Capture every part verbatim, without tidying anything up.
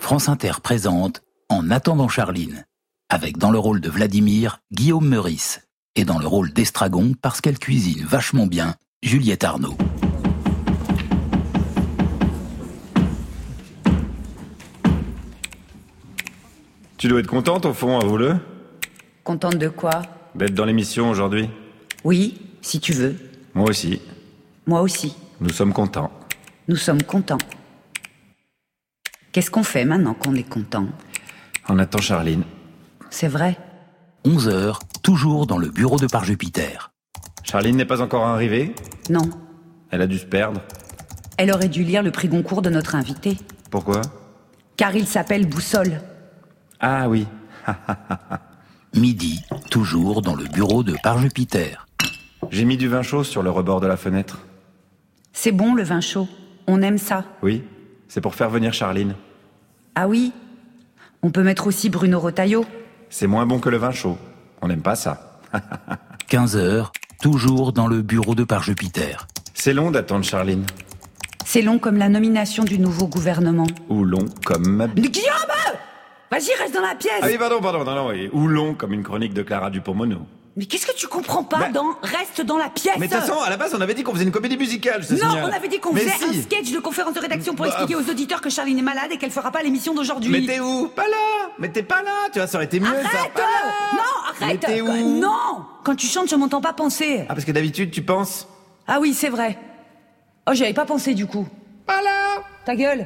France Inter présente En attendant Charline, avec dans le rôle de Vladimir, Guillaume Meurice, et dans le rôle d'Estragon, parce qu'elle cuisine vachement bien, Juliette Arnaud. Tu dois être contente au fond, avoue-le. Contente de quoi ? D'être dans l'émission aujourd'hui. Oui, si tu veux. Moi aussi. Moi aussi. Nous sommes contents. Nous sommes contents. Qu'est-ce qu'on fait maintenant qu'on est content ? On attend Charline. C'est vrai. onze heures, toujours dans le bureau de Par-Jupiter. Charline n'est pas encore arrivée ? Non. Elle a dû se perdre. Elle aurait dû lire le prix Goncourt de notre invité. Pourquoi ? Car il s'appelle Boussole. Ah oui. Midi, toujours dans le bureau de Par-Jupiter. J'ai mis du vin chaud sur le rebord de la fenêtre. C'est bon le vin chaud. On aime ça. Oui, c'est pour faire venir Charline. Ah oui ? On peut mettre aussi Bruno Retailleau. C'est moins bon que le vin chaud. On n'aime pas ça. quinze heures, toujours dans le bureau de Par-Jupiter. C'est long d'attendre Charline. C'est long comme la nomination du nouveau gouvernement. Ou long comme ma... Mais Guillaume ! Vas-y, reste dans la pièce. Ah oui, pardon, pardon, non, non, oui. Ou long comme une chronique de Clara Dupont-Mono. Mais qu'est-ce que tu comprends pas bah... dans Reste dans la pièce ? Mais de toute façon, à la base, on avait dit qu'on faisait une comédie musicale, je te Non, signale. on avait dit qu'on Mais faisait si. un sketch de conférence de rédaction pour bah... expliquer aux auditeurs que Charline est malade et qu'elle fera pas l'émission d'aujourd'hui. Mais t'es où ? Pas là. Mais t'es pas là, tu vois, ça aurait été mieux, arrête ça. Pas là. Non, arrête. Mais t'es où ? Non. Quand tu chantes, je m'entends pas penser. Ah, parce que d'habitude, tu penses ? Ah oui, c'est vrai. Oh, j'y avais pas pensé, du coup. Pas là. Ta gueule.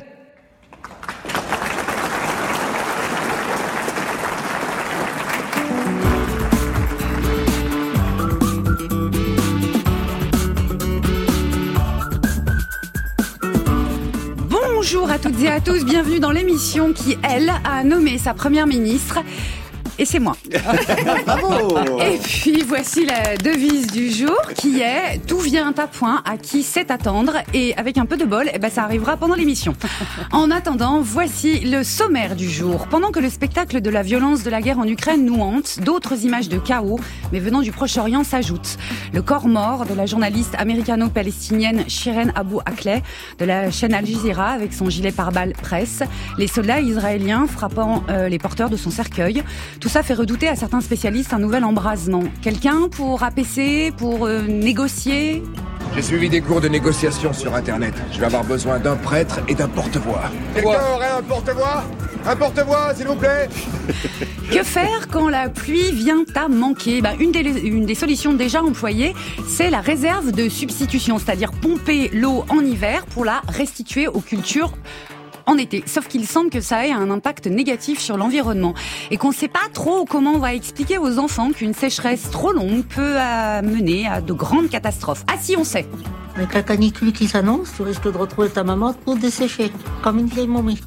Bonjour à toutes et à tous, bienvenue dans l'émission qui, elle, a nommé sa première ministre. Et c'est moi. Bravo. Et puis voici la devise du jour qui est « Tout vient à point à qui sait attendre » et avec un peu de bol, eh ben, ça arrivera pendant l'émission. En attendant, voici le sommaire du jour. Pendant que le spectacle de la violence de la guerre en Ukraine nous hante, d'autres images de chaos, mais venant du Proche-Orient, s'ajoutent. Le corps mort de la journaliste américano-palestinienne Shirin Abu Akleh de la chaîne Al Jazeera avec son gilet pare-balles presse, les soldats israéliens frappant euh, les porteurs de son cercueil. Tout ça fait redouter à certains spécialistes un nouvel embrasement. Quelqu'un pour apaiser, pour euh, négocier ? J'ai suivi des cours de négociation sur Internet. Je vais avoir besoin d'un prêtre et d'un porte-voix. Quelqu'un aurait un porte-voix ? Un porte-voix, s'il vous plaît ? Que faire quand la pluie vient à manquer ? Ben, une, des, une des solutions déjà employées, c'est la réserve de substitution, c'est-à-dire pomper l'eau en hiver pour la restituer aux cultures en été. Sauf qu'il semble que ça ait un impact négatif sur l'environnement et qu'on ne sait pas trop comment on va expliquer aux enfants qu'une sécheresse trop longue peut mener à de grandes catastrophes. Ah si, on sait. Avec la canicule qui s'annonce, tu risques de retrouver ta maman pour dessécher, comme une vieille momie.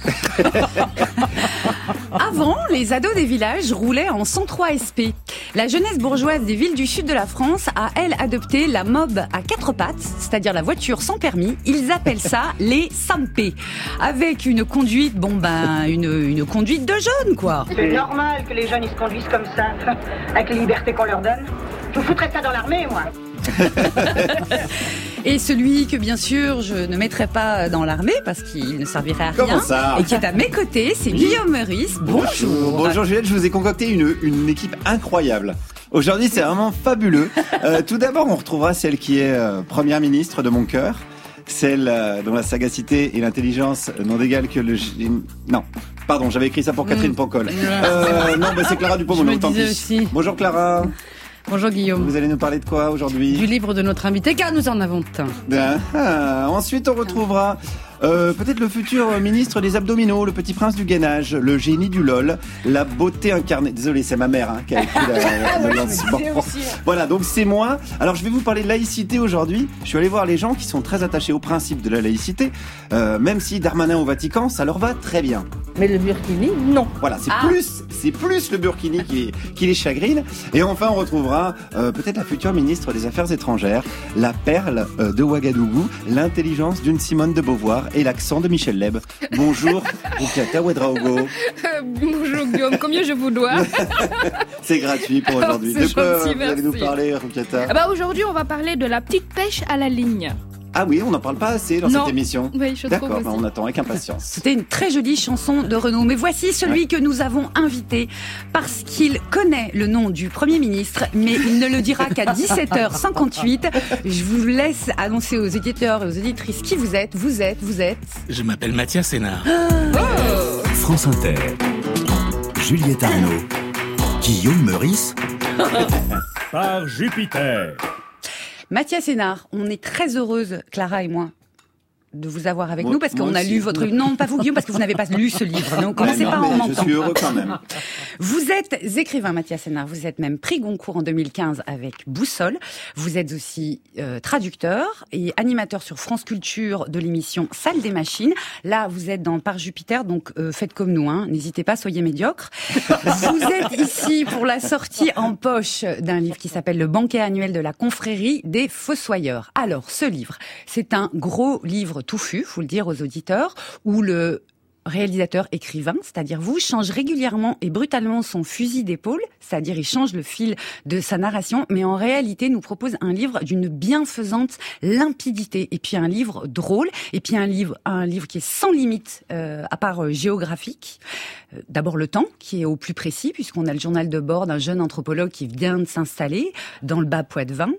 Avant, les ados des villages roulaient en cent trois S P. La jeunesse bourgeoise des villes du sud de la France a, elle, adopté la mob à quatre pattes, c'est-à-dire la voiture sans permis. Ils appellent ça les Sampé. Avec une conduite, bon ben, une, une conduite de jeunes, quoi. C'est normal que les jeunes ils se conduisent comme ça, avec les libertés qu'on leur donne. Je vous foutrais ça dans l'armée, moi. Et celui que bien sûr je ne mettrai pas dans l'armée parce qu'il ne servirait à rien. Comment ça ? Et qui est à mes côtés, c'est Guillaume Meurice. Bonjour. Bonjour Juliette, je vous ai concocté une, une équipe incroyable. Aujourd'hui c'est vraiment fabuleux. Euh, tout d'abord on retrouvera celle qui est euh, première ministre de mon cœur. Celle euh, dont la sagacité et l'intelligence n'ont d'égal que le... Non, pardon, j'avais écrit ça pour Catherine mmh. Pancol. Euh, non, mais c'est Clara Dupont-Mono, tant pis. Aussi. Bonjour Clara. Bonjour Guillaume. Vous allez nous parler de quoi aujourd'hui ? Du livre de notre invité, car nous en avons un. Ah, ah. Ensuite, on retrouvera euh, peut-être le futur ministre des abdominaux, le petit prince du gainage, le génie du lol, la beauté incarnée. Désolé, c'est ma mère hein, qui a écrit la, le lancement. Voilà, donc c'est moi. Alors, je vais vous parler de laïcité aujourd'hui. Je suis allé voir les gens qui sont très attachés au principe de la laïcité, euh, même si Darmanin au Vatican, ça leur va très bien. Mais le burkini, non. Voilà, c'est ah. plus, c'est plus le burkini qui, qui les chagrine. Et enfin, on retrouvera euh, peut-être la future ministre des Affaires étrangères, la perle euh, de Ouagadougou, l'intelligence d'une Simone de Beauvoir et l'accent de Michel Leb. Bonjour, Rukiata Ouedraogo. Euh, bonjour Guillaume, combien je vous dois ? C'est gratuit pour aujourd'hui. Oh, de quoi gentil, vous allez nous parler, Rukiata ? Ah bah aujourd'hui, on va parler de la petite pêche à la ligne. Ah oui, on n'en parle pas assez dans Non. cette émission. Oui, je D'accord, trouve bah, aussi. on attend avec impatience. C'était une très jolie chanson de Renaud. Mais voici celui Ouais. que nous avons invité parce qu'il connaît le nom du Premier ministre, mais il ne le dira qu'à dix-sept heures cinquante-huit. Je vous laisse annoncer aux auditeurs et aux auditrices qui vous êtes. Vous êtes, vous êtes... Je m'appelle Mathias Sénard. France Inter. Juliette Arnaud. Guillaume Meurice. Par Jupiter. Mathias Sénard, on est très heureuse, Clara et moi, de vous avoir avec Moi- nous parce moi qu'on a aussi. lu votre livre. Non, pas vous, Guillaume, parce que vous n'avez pas lu ce livre. Donc, commencez Ouais, pas non, en mais mentant. je suis heureux quand même. Vous êtes écrivain, Mathias Sénard. Vous êtes même prix Goncourt en deux mille quinze avec Boussole. Vous êtes aussi euh, traducteur et animateur sur France Culture de l'émission Salle des Machines. Là, vous êtes dans Par Jupiter, donc euh, faites comme nous. Hein. N'hésitez pas, soyez médiocres. Vous êtes ici pour la sortie en poche d'un livre qui s'appelle Le banquet annuel de la confrérie des Fossoyeurs. Alors, ce livre, c'est un gros livre touffu, faut le dire aux auditeurs, où le réalisateur écrivain, c'est-à-dire vous, change régulièrement et brutalement son fusil d'épaule, c'est-à-dire il change le fil de sa narration, mais en réalité nous propose un livre d'une bienfaisante limpidité, et puis un livre drôle, et puis un livre, un livre qui est sans limite, euh, à part euh, géographique. Euh, D'abord le temps, qui est au plus précis, puisqu'on a le journal de bord d'un jeune anthropologue qui vient de s'installer dans le bas Poitevin.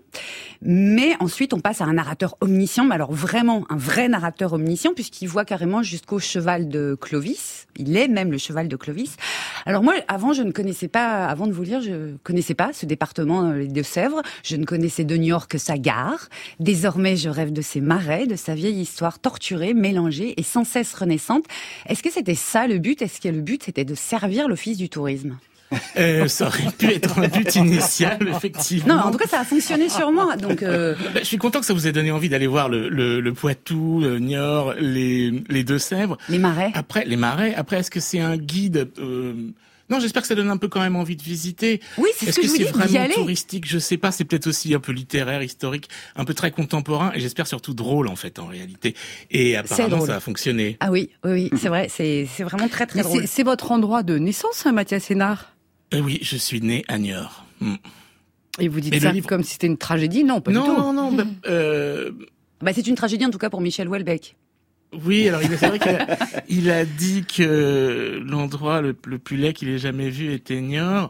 Mais ensuite, on passe à un narrateur omniscient, mais alors vraiment un vrai narrateur omniscient, puisqu'il voit carrément jusqu'au cheval de Clovis. Il est même le cheval de Clovis. Alors moi, avant, je ne connaissais pas, avant de vous lire, je connaissais pas ce département, les Deux-Sèvres. Je ne connaissais de Niort que sa gare. Désormais, je rêve de ses marais, de sa vieille histoire torturée, mélangée et sans cesse renaissante. Est-ce que c'était ça le but? Est-ce que le but, c'était de servir l'office du tourisme? Euh, ça aurait pu être un but initial, effectivement. Non, en tout cas, ça a fonctionné sur moi. Donc, euh... Bah, je suis content que ça vous ait donné envie d'aller voir le, le, le Poitou, le Niort, les, les Deux-Sèvres. Les marais. Après, les marais. Après, est-ce que c'est un guide euh... Non, j'espère que ça donne un peu quand même envie de visiter. Oui, c'est Est-ce ce que, que, je vous c'est dis, d'y vraiment aller. touristique? Je sais pas. C'est peut-être aussi un peu littéraire, historique, un peu très contemporain, et j'espère surtout drôle en fait, en réalité. Et apparemment, drôle. ça a fonctionné. Ah oui, oui, oui, c'est vrai. C'est, c'est vraiment très, très Mais drôle. c'est, c'est votre endroit de naissance, hein, Mathias Sénard? Euh, oui, je suis né à Niort. Mm. Et vous dites Et ça le livre- comme si c'était une tragédie? Non, pas non, du tout. non, non, bah, euh, Bah, c'est une tragédie en tout cas pour Michel Houellebecq. Oui, alors il- c'est vrai qu'il a, il a dit que l'endroit le, le plus laid qu'il ait jamais vu était Niort.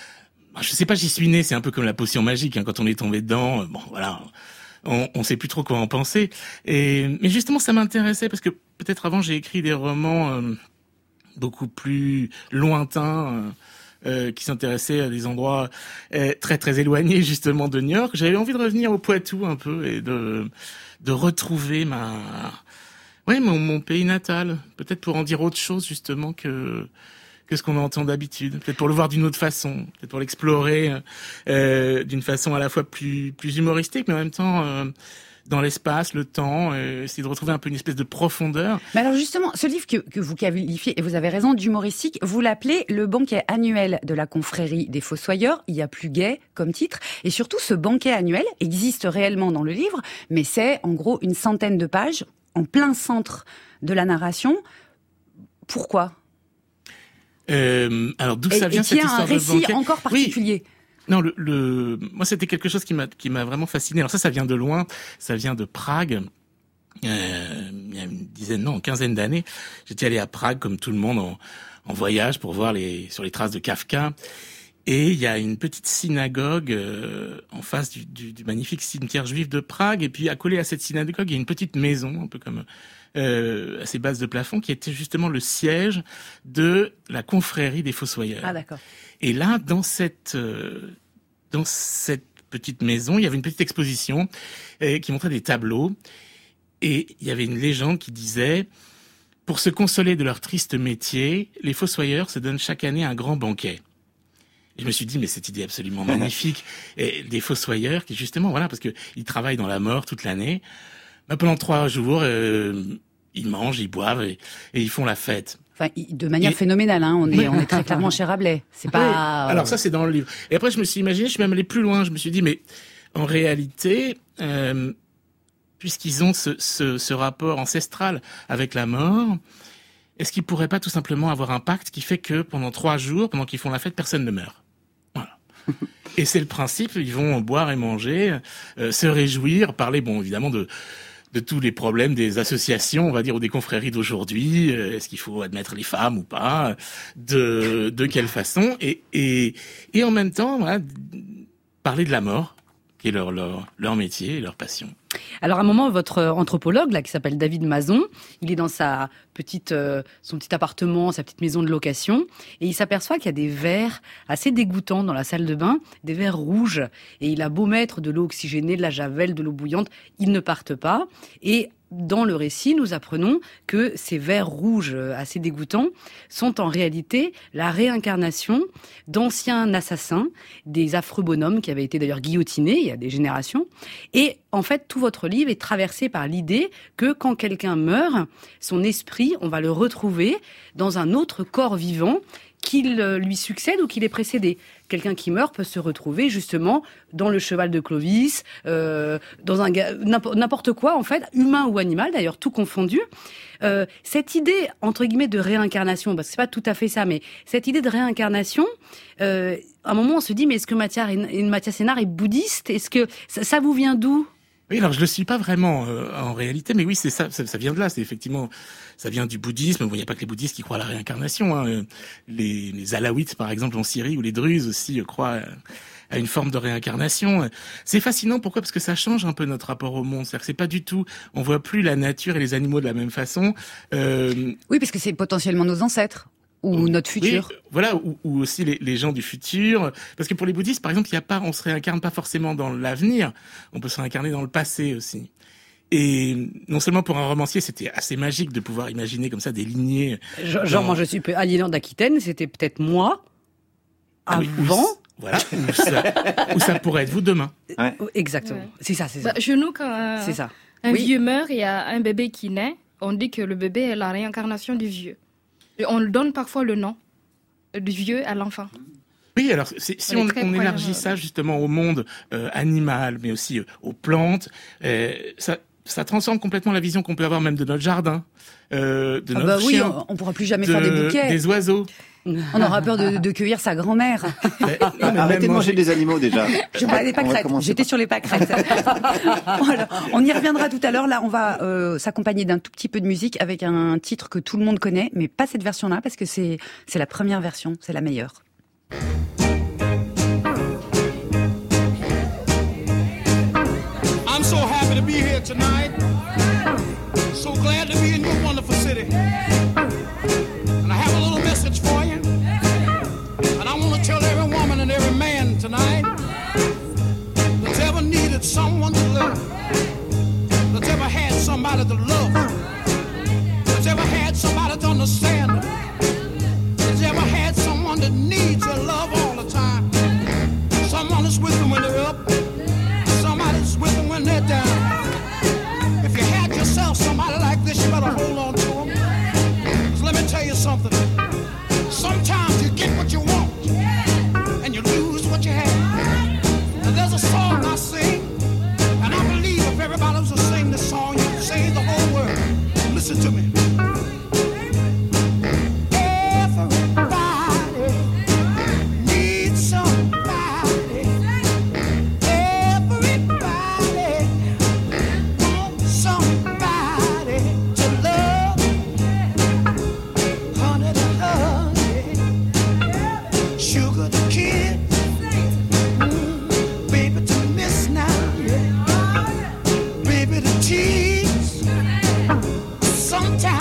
Je sais pas, j'y suis né, c'est un peu comme la potion magique, hein, quand on est tombé dedans, bon voilà, on, on sait plus trop quoi en penser. Et mais justement, ça m'intéressait parce que peut-être avant j'ai écrit des romans euh, beaucoup plus lointains. Euh, Euh, qui s'intéressaient à des endroits euh, très très éloignés justement de Niort. J'avais envie de revenir au Poitou un peu et de de retrouver ma ouais mon, mon pays natal, peut-être pour en dire autre chose justement que que ce qu'on entend d'habitude, peut-être pour le voir d'une autre façon, peut-être pour l'explorer euh, d'une façon à la fois plus plus humoristique, mais en même temps euh, dans l'espace, le temps, euh, essayer de retrouver un peu une espèce de profondeur. Mais alors justement, ce livre que, que vous qualifiez, et vous avez raison, d'humoristique, vous l'appelez le banquet annuel de la confrérie des Fossoyeurs. Il y a plus gai comme titre. Et surtout, ce banquet annuel existe réellement dans le livre, mais c'est en gros une centaine de pages en plein centre de la narration. Pourquoi? Euh, alors d'où Et, ça vient et qui cette a un histoire de récit banquet? encore particulier. Oui. Non, le, le, moi c'était quelque chose qui m'a qui m'a vraiment fasciné. Alors ça, ça vient de loin, ça vient de Prague. Euh, il y a une dizaine, non, une quinzaine d'années, j'étais allé à Prague comme tout le monde en, en voyage pour voir les sur les traces de Kafka. Et il y a une petite synagogue euh, en face du, du, du magnifique cimetière juif de Prague. Et puis accolé à cette synagogue, il y a une petite maison, un peu comme euh, à ses bases de plafond, qui était justement le siège de la confrérie des Fossoyeurs. Ah d'accord. Et là, dans cette euh, dans cette petite maison, il y avait une petite exposition euh, qui montrait des tableaux. Et il y avait une légende qui disait « Pour se consoler de leur triste métier, les fossoyeurs se donnent chaque année un grand banquet. » Et je me suis dit, mais cette idée absolument magnifique. Et des fossoyeurs qui, justement, voilà, parce que ils travaillent dans la mort toute l'année, bah, pendant trois jours, euh, ils mangent, ils boivent et, et ils font la fête. Enfin, de manière Et- phénoménale, hein. On est, on est très clairement chez Rabelais. C'est pas. Oui. Alors ça, c'est dans le livre. Et après, je me suis imaginé, je suis même allé plus loin. Je me suis dit, mais en réalité, euh, puisqu'ils ont ce, ce, ce rapport ancestral avec la mort, est-ce qu'ils pourraient pas tout simplement avoir un pacte qui fait que pendant trois jours, pendant qu'ils font la fête, personne ne meurt? Voilà. Et c'est le principe. Ils vont boire et manger, euh, se réjouir, parler, bon, évidemment, de de tous les problèmes des associations, on va dire, ou des confréries d'aujourd'hui. Euh, est-ce qu'il faut admettre les femmes ou pas? De de quelle façon? Et et et en même temps, voilà, parler de la mort, qui est leur leur leur métier et leur passion. Alors à un moment, votre anthropologue, là, qui s'appelle David Mazon, il est dans sa petite, euh, son petit appartement, sa petite maison de location, et il s'aperçoit qu'il y a des verres assez dégoûtants dans la salle de bain, des verres rouges. Et il a beau mettre de l'eau oxygénée, de la javel, de l'eau bouillante, ils ne partent pas. Et dans le récit, nous apprenons que ces vers rouges assez dégoûtants sont en réalité la réincarnation d'anciens assassins, des affreux bonhommes qui avaient été d'ailleurs guillotinés il y a des générations. Et en fait, tout votre livre est traversé par l'idée que quand quelqu'un meurt, son esprit, on va le retrouver dans un autre corps vivant qu'il lui succède ou qu'il est précédé. Quelqu'un qui meurt peut se retrouver justement dans le cheval de Clovis, euh, dans un n'importe quoi en fait, humain ou animal d'ailleurs, tout confondu. Euh, cette idée entre guillemets de réincarnation, parce que c'est pas tout à fait ça, mais cette idée de réincarnation, euh, à un moment on se dit mais est-ce que Mathias, Mathias Sénart est bouddhiste? Est-ce que ça, ça vous vient d'où? Oui, alors je le suis pas vraiment euh, en réalité, mais oui, c'est ça, ça, ça vient de là. C'est effectivement, ça vient du bouddhisme. Bon, il n'y a pas que les bouddhistes qui croient à la réincarnation. Hein. Les, les alaouites, par exemple, en Syrie, ou les druzes aussi, croient à une forme de réincarnation. C'est fascinant. Pourquoi? Parce que ça change un peu notre rapport au monde. C'est-à-dire que c'est pas du tout, on voit plus la nature et les animaux de la même façon. Euh... Oui, parce que c'est potentiellement nos ancêtres. Ou notre futur. Oui, voilà, ou, ou aussi les, les gens du futur. Parce que pour les bouddhistes, par exemple, il y a pas, on se réincarne pas forcément dans l'avenir. On peut se réincarner dans le passé aussi. Et non seulement pour un romancier, c'était assez magique de pouvoir imaginer comme ça des lignées. Genre, genre moi, je suis aliénant d'Aquitaine, c'était peut-être moi ah, oui, avant. Ou, voilà, ou ça, ou ça pourrait être vous demain. Ouais. Exactement. Ouais. C'est ça, c'est ça. Bah, chez nous, quand euh, c'est ça. un oui. vieux meurt et il y a un bébé qui naît, on dit que le bébé est la réincarnation du vieux. Et on donne parfois le nom du vieux à l'enfant. Oui, alors c'est, si on, on, on élargit ça justement au monde euh, animal, mais aussi euh, aux plantes, euh, ça, ça transcende complètement la vision qu'on peut avoir même de notre jardin, euh, de ah notre bah oui, chien, on, on pourra plus jamais de, faire des bouquets, des oiseaux. On aura peur de, de cueillir sa grand-mère. Mais, arrêtez de manger des animaux déjà. Je parlais des pâquerettes. J'étais sur les pâquerettes. Voilà. On y reviendra tout à l'heure. Là, on va euh, s'accompagner d'un tout petit peu de musique avec un titre que tout le monde connaît, mais pas cette version-là parce que c'est c'est la première version, c'est la meilleure. I'm so happy to be here tonight. So glad to be in your wonderful city. And I have a little message for you. And I want to tell every woman and every man tonight that's ever needed someone to love, that's ever had somebody to love, that's ever had somebody to understand, that's ever had someone that needs your love all the time. Someone is with them when they're up, somebody's with them when they're down. If you had yourself somebody like this, you better hold on to them. Let me tell you something. Sometimes you get what you want and you lose what you have. And there's a song I sing, and I believe if everybody was to sing this song, you'd save the whole world. Listen to me. Everybody needs somebody. Everybody wants somebody to love. Honey to honey, sugar to kiss, mm, baby to miss now, yeah. Baby to tease. Sometimes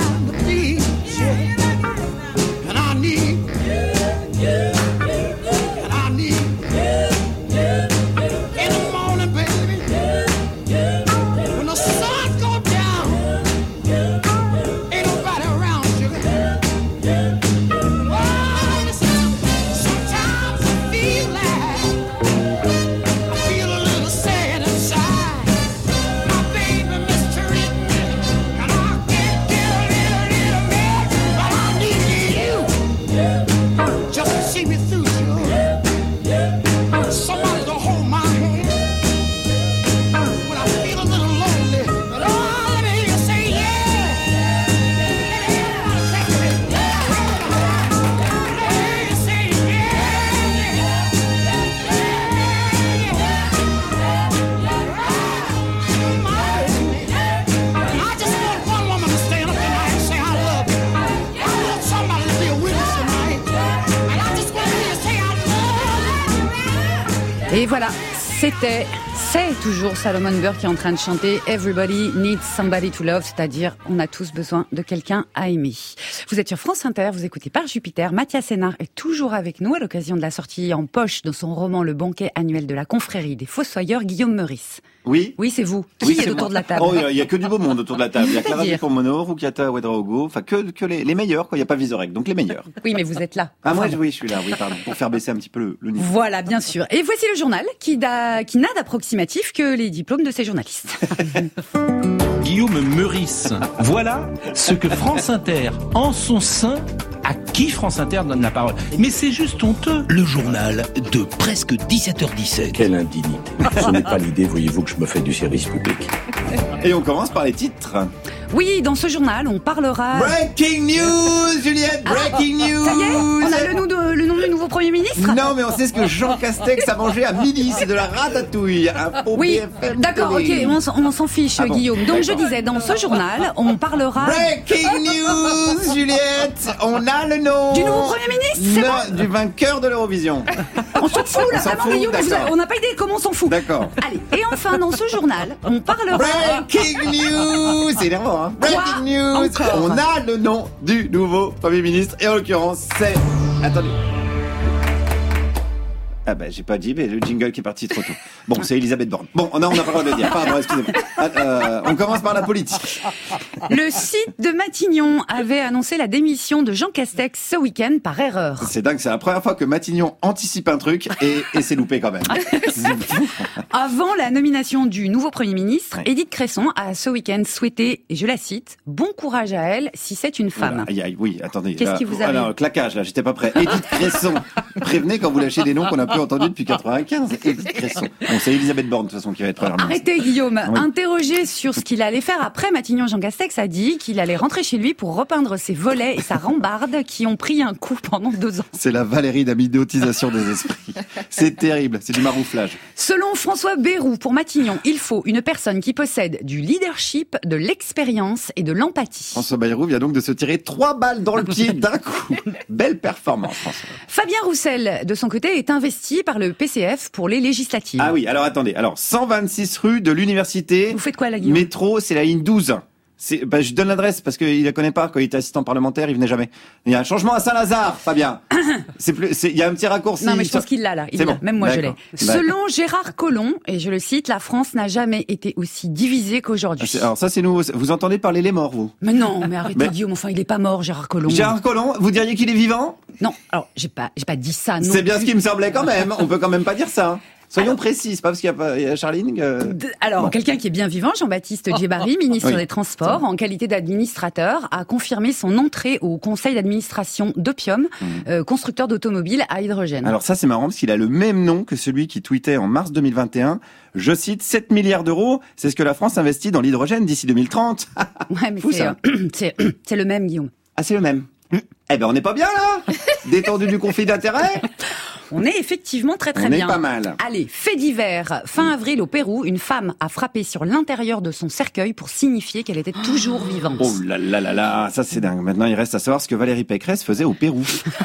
Et voilà, c'était, c'est toujours Salomon Burke qui est en train de chanter Everybody Needs Somebody to Love, c'est-à-dire on a tous besoin de quelqu'un à aimer. Vous êtes sur France Inter, vous écoutez Par Jupiter. Mathias Sénard est toujours avec nous à l'occasion de la sortie en poche de son roman Le banquet annuel de la confrérie des Fossoyeurs, Guillaume Meurice. Oui. Oui, c'est vous. Qui Oui, est c'est autour moi. de la table? Oh, il y a que du beau monde autour de la table. Il y a Clara C'est-à-dire Dupont-Mono, Rukiata Ouedraogo, enfin que, que les, les meilleurs, quoi. Il n'y a pas Vizorek, donc les meilleurs. Oui, mais vous êtes là. Ah, moi, Enfin, oui, je suis là, oui, pardon, pour faire baisser un petit peu le, le niveau. Voilà, bien sûr. Et voici le journal qui, da- qui n'a d'approximatif que les diplômes de ses journalistes. Guillaume Meurice. Voilà ce que France Inter, en son sein, à qui France Inter donne la parole. Mais c'est juste honteux. Le journal de presque dix-sept heures dix-sept. Quelle indignité. Ce n'est pas l'idée, voyez-vous, que je me fais du service public. Et on commence par les titres. Oui, dans ce journal, on parlera... Breaking news, Juliette, breaking news. Ça y est, on a le nom, de, le nom du nouveau Premier ministre? Non, mais on sait ce que Jean Castex a mangé à midi, c'est de la ratatouille. Un faux Oui, B F M d'accord, ok, télé. on, s'en- on s'en fiche, Ah bon, Guillaume. Donc je d'accord. disais, dans ce journal, on parlera... Breaking news, Juliette, on a le nom Du nouveau Premier ministre, c'est Non, du vainqueur de l'Eurovision. On s'en fout, là, On s'en vraiment, fout, Guillaume, vous d'accord. avez- on n'a pas idée de comment on s'en fout. D'accord. Allez, et enfin, dans ce journal, on parlera... Breaking news, c'est énervant, hein. Breaking news, Encore. on a le nom du nouveau Premier ministre, et en l'occurrence, c'est... Attendez. Ah bah j'ai pas dit, mais le jingle qui est parti trop tôt. Bon, c'est Elisabeth Borne. Bon, on a, on n'a pas le droit de le dire. Pardon, excusez-moi. Ah, euh, on commence par la politique. Le site de Matignon avait annoncé la démission de Jean Castex ce week-end par erreur. C'est dingue, c'est la première fois que Matignon anticipe un truc et, et c'est loupé quand même. Avant la nomination du nouveau Premier ministre, Édith Cresson a ce week-end souhaité, et je la cite, « Bon courage à elle si c'est une femme ». Aïe, aïe, oui, attendez. Qu'est-ce là, qui vous arrive? Alors, claquage, là, j'étais pas prêt. Édith Cresson. Prévenez quand vous lâchez des noms qu'on n'a plus entendus depuis quatre-vingt-quinze. Édith Cresson. Bon, c'est Elisabeth Borne, de toute façon, qui va être première ministre. Arrêtez, Guillaume. Oui. Interrogé sur ce qu'il allait faire après, Matignon, Jean Castex a dit qu'il allait rentrer chez lui pour repeindre ses volets et sa rambarde qui ont pris un coup pendant deux ans. C'est la Valérie d'amidotisation des esprits. C'est terrible, c'est du marouflage. Selon François Bayrou, pour Matignon, il faut une personne qui possède du leadership, de l'expérience et de l'empathie. François Bayrou vient donc de se tirer trois balles dans le pied d'un coup. Belle performance, François. Fabien Roussel, de son côté, est investi par le P C F pour les législatives. Ah oui, alors attendez. Alors, cent vingt-six rue de l'Université. Vous faites quoi, là, Guillaume? Métro, c'est la ligne douze. C'est, bah, je donne l'adresse parce qu'il la connaît pas. Quand il était assistant parlementaire, il venait jamais. Il y a un changement à Saint-Lazare, Fabien. C'est plus, c'est, il y a un petit raccourci. Non, mais je pense qu'il l'a là. Il C'est l'a. bon. Même moi, je l'ai. D'accord. Selon Gérard Collomb, et je le cite, la France n'a jamais été aussi divisée qu'aujourd'hui. Ah, c'est- alors ça, c'est nouveau. Vous entendez parler les morts, vous? Mais non, mais arrêtez, Mais- Guillaume. Enfin, il est pas mort, Gérard Collomb. Gérard Collomb, vous diriez qu'il est vivant? Non, alors, j'ai pas, j'ai pas dit ça, non. C'est bien plus. ce qui me semblait quand même. On peut quand même pas dire ça. hein. Soyons précis. C'est pas parce qu'il y a pas, il y a Charline que... D- Alors, Bon. quelqu'un qui est bien vivant, Jean-Baptiste Djebari, ministre Oui. des Transports, en qualité d'administrateur, a confirmé son entrée au conseil d'administration d'Opium, euh, constructeur d'automobiles à hydrogène. Alors ça, c'est marrant parce qu'il a le même nom que celui qui tweetait en mars deux mille vingt et un. Je cite, sept milliards d'euros, c'est ce que la France investit dans l'hydrogène d'ici deux mille trente. ouais, mais fou, c'est, ça. euh, c'est, c'est le même, Guillaume. Ah, c'est le même. Eh ben, on n'est pas bien là. Détendu du conflit d'intérêts. On est effectivement très très On est bien. pas mal. Allez, fait divers. Fin avril au Pérou, une femme a frappé sur l'intérieur de son cercueil pour signifier qu'elle était toujours vivante. Oh là là là là, ça c'est dingue. Maintenant, il reste à savoir ce que Valérie Pécresse faisait au Pérou.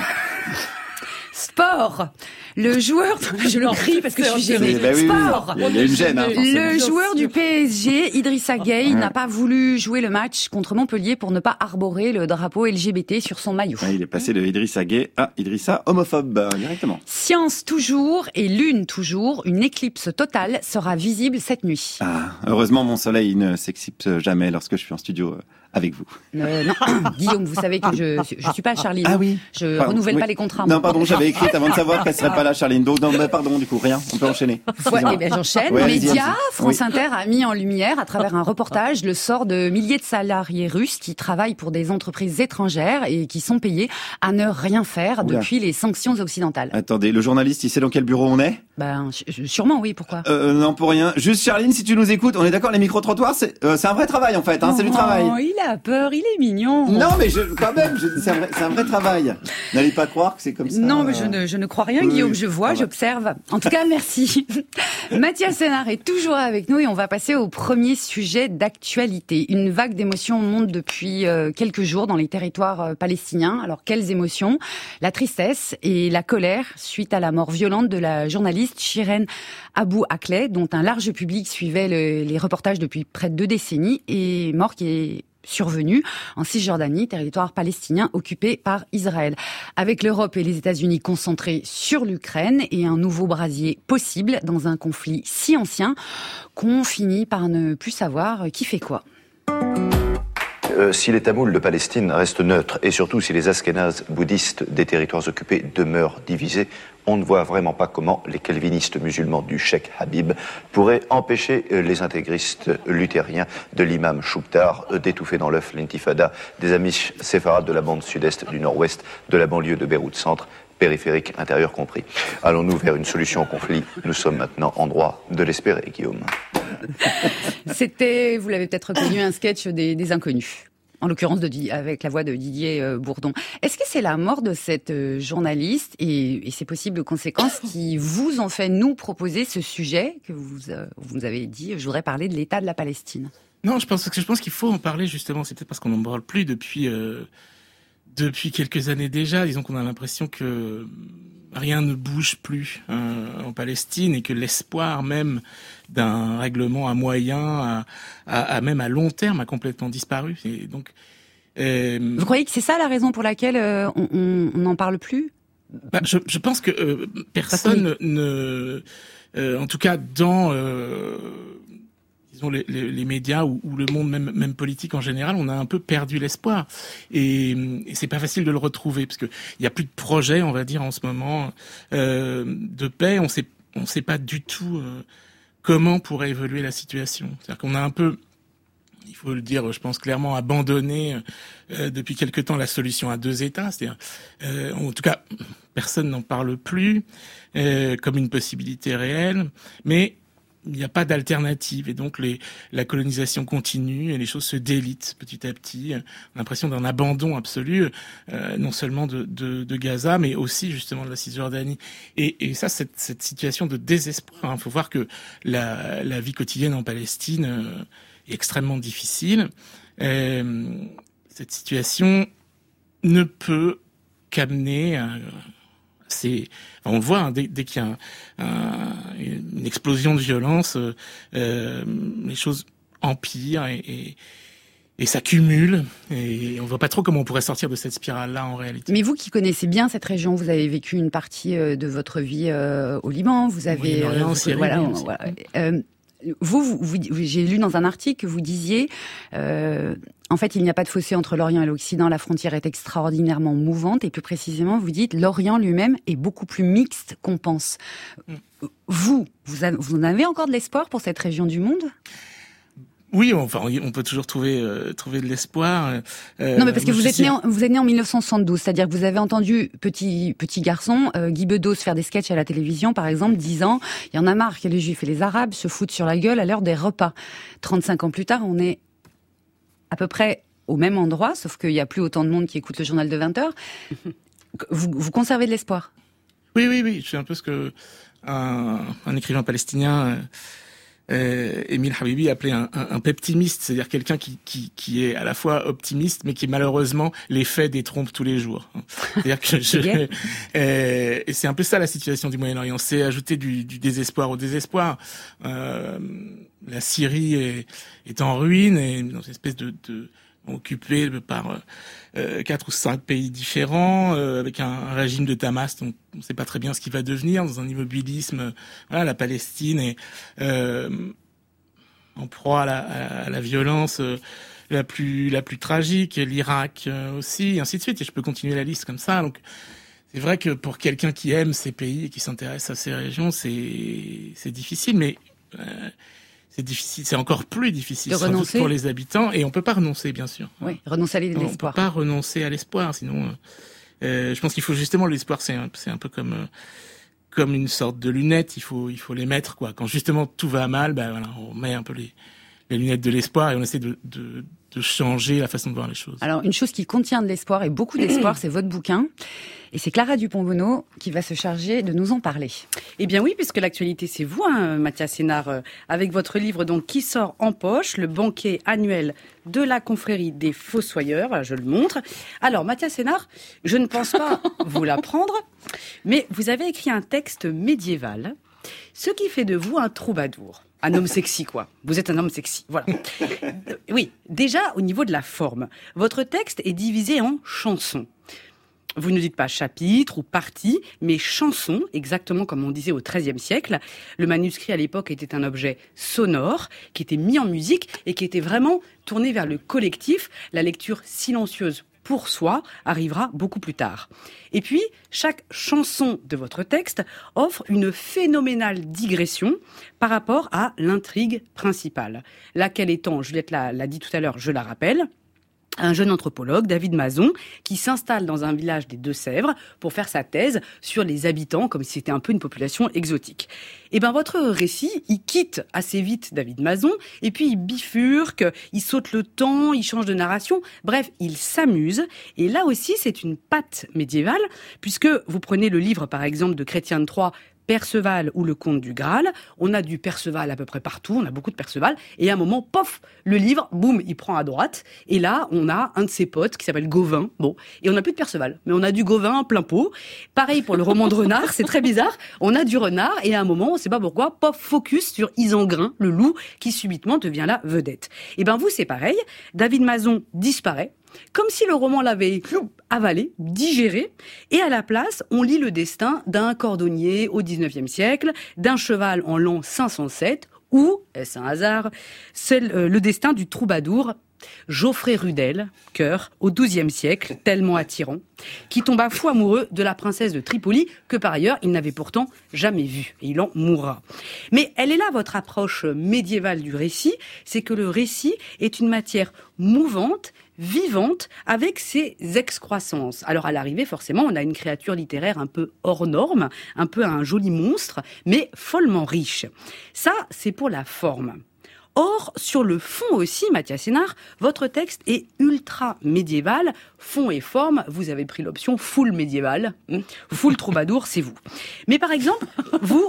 Sport. Le joueur, je le crie parce que je suis gênée. Eh ben oui, oui, oui. Sport. Il y a- il y a une gêne, hein, forcément. Le joueur du P S G, Idrissa Gueye, Ouais. n'a pas voulu jouer le match contre Montpellier pour ne pas arborer le drapeau L G B T sur son maillot. Ouais, il est passé de Idrissa Gueye à Idrissa homophobe, euh, directement. Science toujours et lune toujours, une éclipse totale sera visible cette nuit. Ah, heureusement, mon soleil ne s'excite jamais lorsque je suis en studio euh, avec vous. Euh, non, Guillaume, vous savez que je je suis pas Charline. Ah oui. Je Pardon, renouvelle oui. pas les contrats. Non, moi. pardon, j'avais écrit avant de savoir qu'elle serait pas là, Charline. Donc, non, mais pardon, du coup, rien. On peut enchaîner. Ouais, Excusez-moi. eh bien, j'enchaîne. Ouais, allez-y, Média, allez-y. France Oui. Inter a mis en lumière, à travers un reportage, le sort de milliers de salariés russes qui travaillent pour des entreprises étrangères et qui sont payés à ne rien faire Oula. depuis les sanctions occidentales. Attendez, le journaliste, il sait dans quel bureau on est? Ben, su- sûrement, oui, pourquoi? Euh, non, pour rien. Juste, Charline, si tu nous écoutes, on est d'accord, les micro-trottoirs, c'est, euh, c'est un vrai travail, en fait, hein, c'est du travail. Oh, il a peur, il est mignon. Non, mais je, quand même, je, c'est, un vrai, c'est un vrai travail. N'allez pas croire que c'est comme ça. Non, mais euh. je ne, je ne crois rien, Oui, Guillaume. oui. Je vois, Ah ouais. j'observe. En tout cas, merci. Mathias Sénard est toujours avec nous et on va passer au premier sujet d'actualité. Une vague d'émotions monte depuis euh, quelques jours dans les territoires euh, palestiniens. Alors, quelles émotions? La tristesse et la colère suite à la mort violente de la journaliste journaliste Shiren Abu Akleh, dont un large public suivait le, les reportages depuis près de deux décennies, est mort qui est survenu en Cisjordanie, territoire palestinien occupé par Israël. Avec l'Europe et les États-Unis concentrés sur l'Ukraine et un nouveau brasier possible dans un conflit si ancien qu'on finit par ne plus savoir qui fait quoi. Euh, si les Tamouls de Palestine restent neutres, et surtout si les Askénazes bouddhistes des territoires occupés demeurent divisés, on ne voit vraiment pas comment les calvinistes musulmans du Cheikh Habib pourraient empêcher euh, les intégristes luthériens de l'imam Chouktar euh, d'étouffer dans l'œuf l'intifada des Amish séfarades de la bande sud-est du nord-ouest, de la banlieue de Beyrouth centre, périphérique intérieur compris. Allons-nous vers une solution au conflit? Nous sommes maintenant en droit de l'espérer, Guillaume. C'était, vous l'avez peut-être reconnu, un sketch des, des Inconnus. En l'occurrence de, avec la voix de Didier Bourdon. Est-ce que c'est la mort de cette journaliste et, et ses possibles conséquences qui vous ont fait nous proposer ce sujet que vous, euh, vous avez dit, je voudrais parler de l'état de la Palestine? Non, je pense que je pense qu'il faut en parler justement. C'est peut-être parce qu'on n'en parle plus depuis euh, depuis quelques années déjà. Disons qu'on a l'impression que rien ne bouge plus euh, en Palestine et que l'espoir même d'un règlement à moyen, à, à, à même à long terme, a complètement disparu. Et donc, euh, vous croyez que c'est ça la raison pour laquelle euh, on n'en parle plus? bah, je, je pense que euh, personne ne, euh, en tout cas dans euh, disons les, les, les médias ou, ou le monde même, même politique en général, on a un peu perdu l'espoir. Et, et c'est pas facile de le retrouver parce que il y a plus de projet, on va dire en ce moment, euh, de paix. On sait, on sait pas du tout euh, comment pourrait évoluer la situation. C'est-à-dire qu'on a un peu, il faut le dire, je pense clairement, abandonné euh, depuis quelque temps la solution à deux États. C'est-à-dire, euh, en tout cas, personne n'en parle plus euh, comme une possibilité réelle, mais il n'y a pas d'alternative et donc les, la colonisation continue et les choses se délitent petit à petit. On a l'impression d'un abandon absolu, euh, non seulement de, de, de Gaza, mais aussi justement de la Cisjordanie. Et, et ça, cette, cette situation de désespoir, il hein, faut voir que la, la vie quotidienne en Palestine euh, est extrêmement difficile. Euh, cette situation ne peut qu'amener à... C'est, on le voit hein, dès, dès qu'il y a un, un, une explosion de violence, euh, les choses empirent et, et, et s'accumulent. Et on voit pas trop comment on pourrait sortir de cette spirale-là en réalité. Mais vous qui connaissez bien cette région, vous avez vécu une partie de votre vie euh, au Liban, vous avez, euh, en Syrie, voilà, aussi. voilà. Euh, Vous, vous, vous, j'ai lu dans un article que vous disiez, euh, en fait, il n'y a pas de fossé entre l'Orient et l'Occident, la frontière est extraordinairement mouvante, et plus précisément, vous dites, l'Orient lui-même est beaucoup plus mixte qu'on pense. Mm. Vous, vous, avez, vous en avez encore de l'espoir pour cette région du monde ? Oui, enfin, on peut toujours trouver euh, trouver de l'espoir. Euh, non, mais parce que vous êtes né en, vous êtes né en mille neuf cent soixante-douze, c'est-à-dire que vous avez entendu petit petit garçon euh, Guy Bedos faire des sketchs à la télévision, par exemple, disant il y en a marre que les Juifs et les Arabes se foutent sur la gueule à l'heure des repas. trente-cinq ans plus tard, on est à peu près au même endroit, sauf qu'il y a plus autant de monde qui écoute le journal de vingt heures. Vous, vous conservez de l'espoir? Oui, oui, oui. Je suis un peu ce que un, un écrivain palestinien. Euh, Euh, Émile Habibi appelait un, un, un peptimiste, c'est-à-dire quelqu'un qui, qui, qui est à la fois optimiste, mais qui malheureusement les faits détrompent tous les jours. C'est-à-dire que je, euh, et c'est un peu ça la situation du Moyen-Orient, c'est ajouter du, du désespoir au désespoir. Euh, la Syrie est, est en ruine et dans une espèce de, de occupée par euh, quatre ou cinq pays différents, euh, avec un, un régime de Damas, donc on ne sait pas très bien ce qu'il va devenir, dans un immobilisme. Voilà, la Palestine est euh, en proie à la, à la violence euh, la plus la plus tragique, l'Irak euh, aussi, et ainsi de suite. Et je peux continuer la liste comme ça. Donc c'est vrai que pour quelqu'un qui aime ces pays et qui s'intéresse à ces régions, c'est c'est difficile, mais euh, c'est difficile, c'est encore plus difficile pour les habitants, et on peut pas renoncer, bien sûr. Oui, renoncer à l'espoir. On peut pas renoncer à l'espoir, sinon. Euh, je pense qu'il faut justement l'espoir, c'est un, c'est un peu comme euh, comme une sorte de lunettes. Il faut il faut les mettre quoi. Quand justement tout va mal, ben voilà, on met un peu les les lunettes de l'espoir et on essaie de de de changer la façon de voir les choses. Alors une chose qui contient de l'espoir et beaucoup d'espoir, c'est votre bouquin. Et c'est Clara Dupont-Bonneau qui va se charger de nous en parler. Eh bien oui, puisque l'actualité c'est vous, hein, Mathias Sénard, euh, avec votre livre donc qui sort en poche, le banquet annuel de la confrérie des Fossoyeurs. Voilà, je le montre. Alors Mathias Sénard, je ne pense pas vous l'apprendre, mais vous avez écrit un texte médiéval Ce qui fait de vous un troubadour. Un homme sexy, quoi. Vous êtes un homme sexy, voilà. Oui, déjà, au niveau de la forme, votre texte est divisé en chansons. Vous ne dites pas chapitre ou partie, mais chanson, exactement comme on disait au treizième siècle. Le manuscrit à l'époque était un objet sonore qui était mis en musique et qui était vraiment tourné vers le collectif. La lecture silencieuse pour soi arrivera beaucoup plus tard. Et puis, chaque chanson de votre texte offre une phénoménale digression par rapport à l'intrigue principale. Laquelle étant, Juliette l'a, l'a dit tout à l'heure, je la rappelle, un jeune anthropologue, David Mazon, qui s'installe dans un village des Deux-Sèvres pour faire sa thèse sur les habitants, comme si c'était un peu une population exotique. Et ben votre récit, il quitte assez vite David Mazon, et puis il bifurque, il saute le temps, il change de narration. Bref, il s'amuse. Et là aussi, c'est une patte médiévale, puisque vous prenez le livre, par exemple, de Chrétien de Troyes, Perceval ou le Comte du Graal, on a du Perceval à peu près partout, on a beaucoup de Perceval, et à un moment, pof, le livre, boum, il prend à droite, et là, on a un de ses potes qui s'appelle Gauvin, bon, et on n'a plus de Perceval, mais on a du Gauvin plein pot. Pareil pour le roman de Renard, c'est très bizarre, on a du Renard, et à un moment, on ne sait pas pourquoi, pof, focus sur Isengrin, le loup, qui subitement devient la vedette. Et ben vous, c'est pareil, David Mazon disparaît, comme si le roman l'avait avalé, digéré, et à la place, on lit le destin d'un cordonnier au dix-neuvième siècle, d'un cheval en l'an cinq cent sept, ou, est-ce un hasard, c'est euh, le destin du troubadour Geoffrey Rudel, cœur, au douzième siècle, tellement attirant, qui tomba fou amoureux de la princesse de Tripoli, que par ailleurs, il n'avait pourtant jamais vue, et il en mourra. Mais elle est là, votre approche médiévale du récit, c'est que le récit est une matière mouvante, vivante, avec ses excroissances. Alors à l'arrivée, forcément, on a une créature littéraire un peu hors norme, un peu un joli monstre, mais follement riche. Ça, c'est pour la forme. Or, sur le fond aussi, Mathias Sénard, votre texte est ultra médiéval. Fond et forme, vous avez pris l'option full médiéval. Full troubadour, c'est vous. Mais par exemple, vous,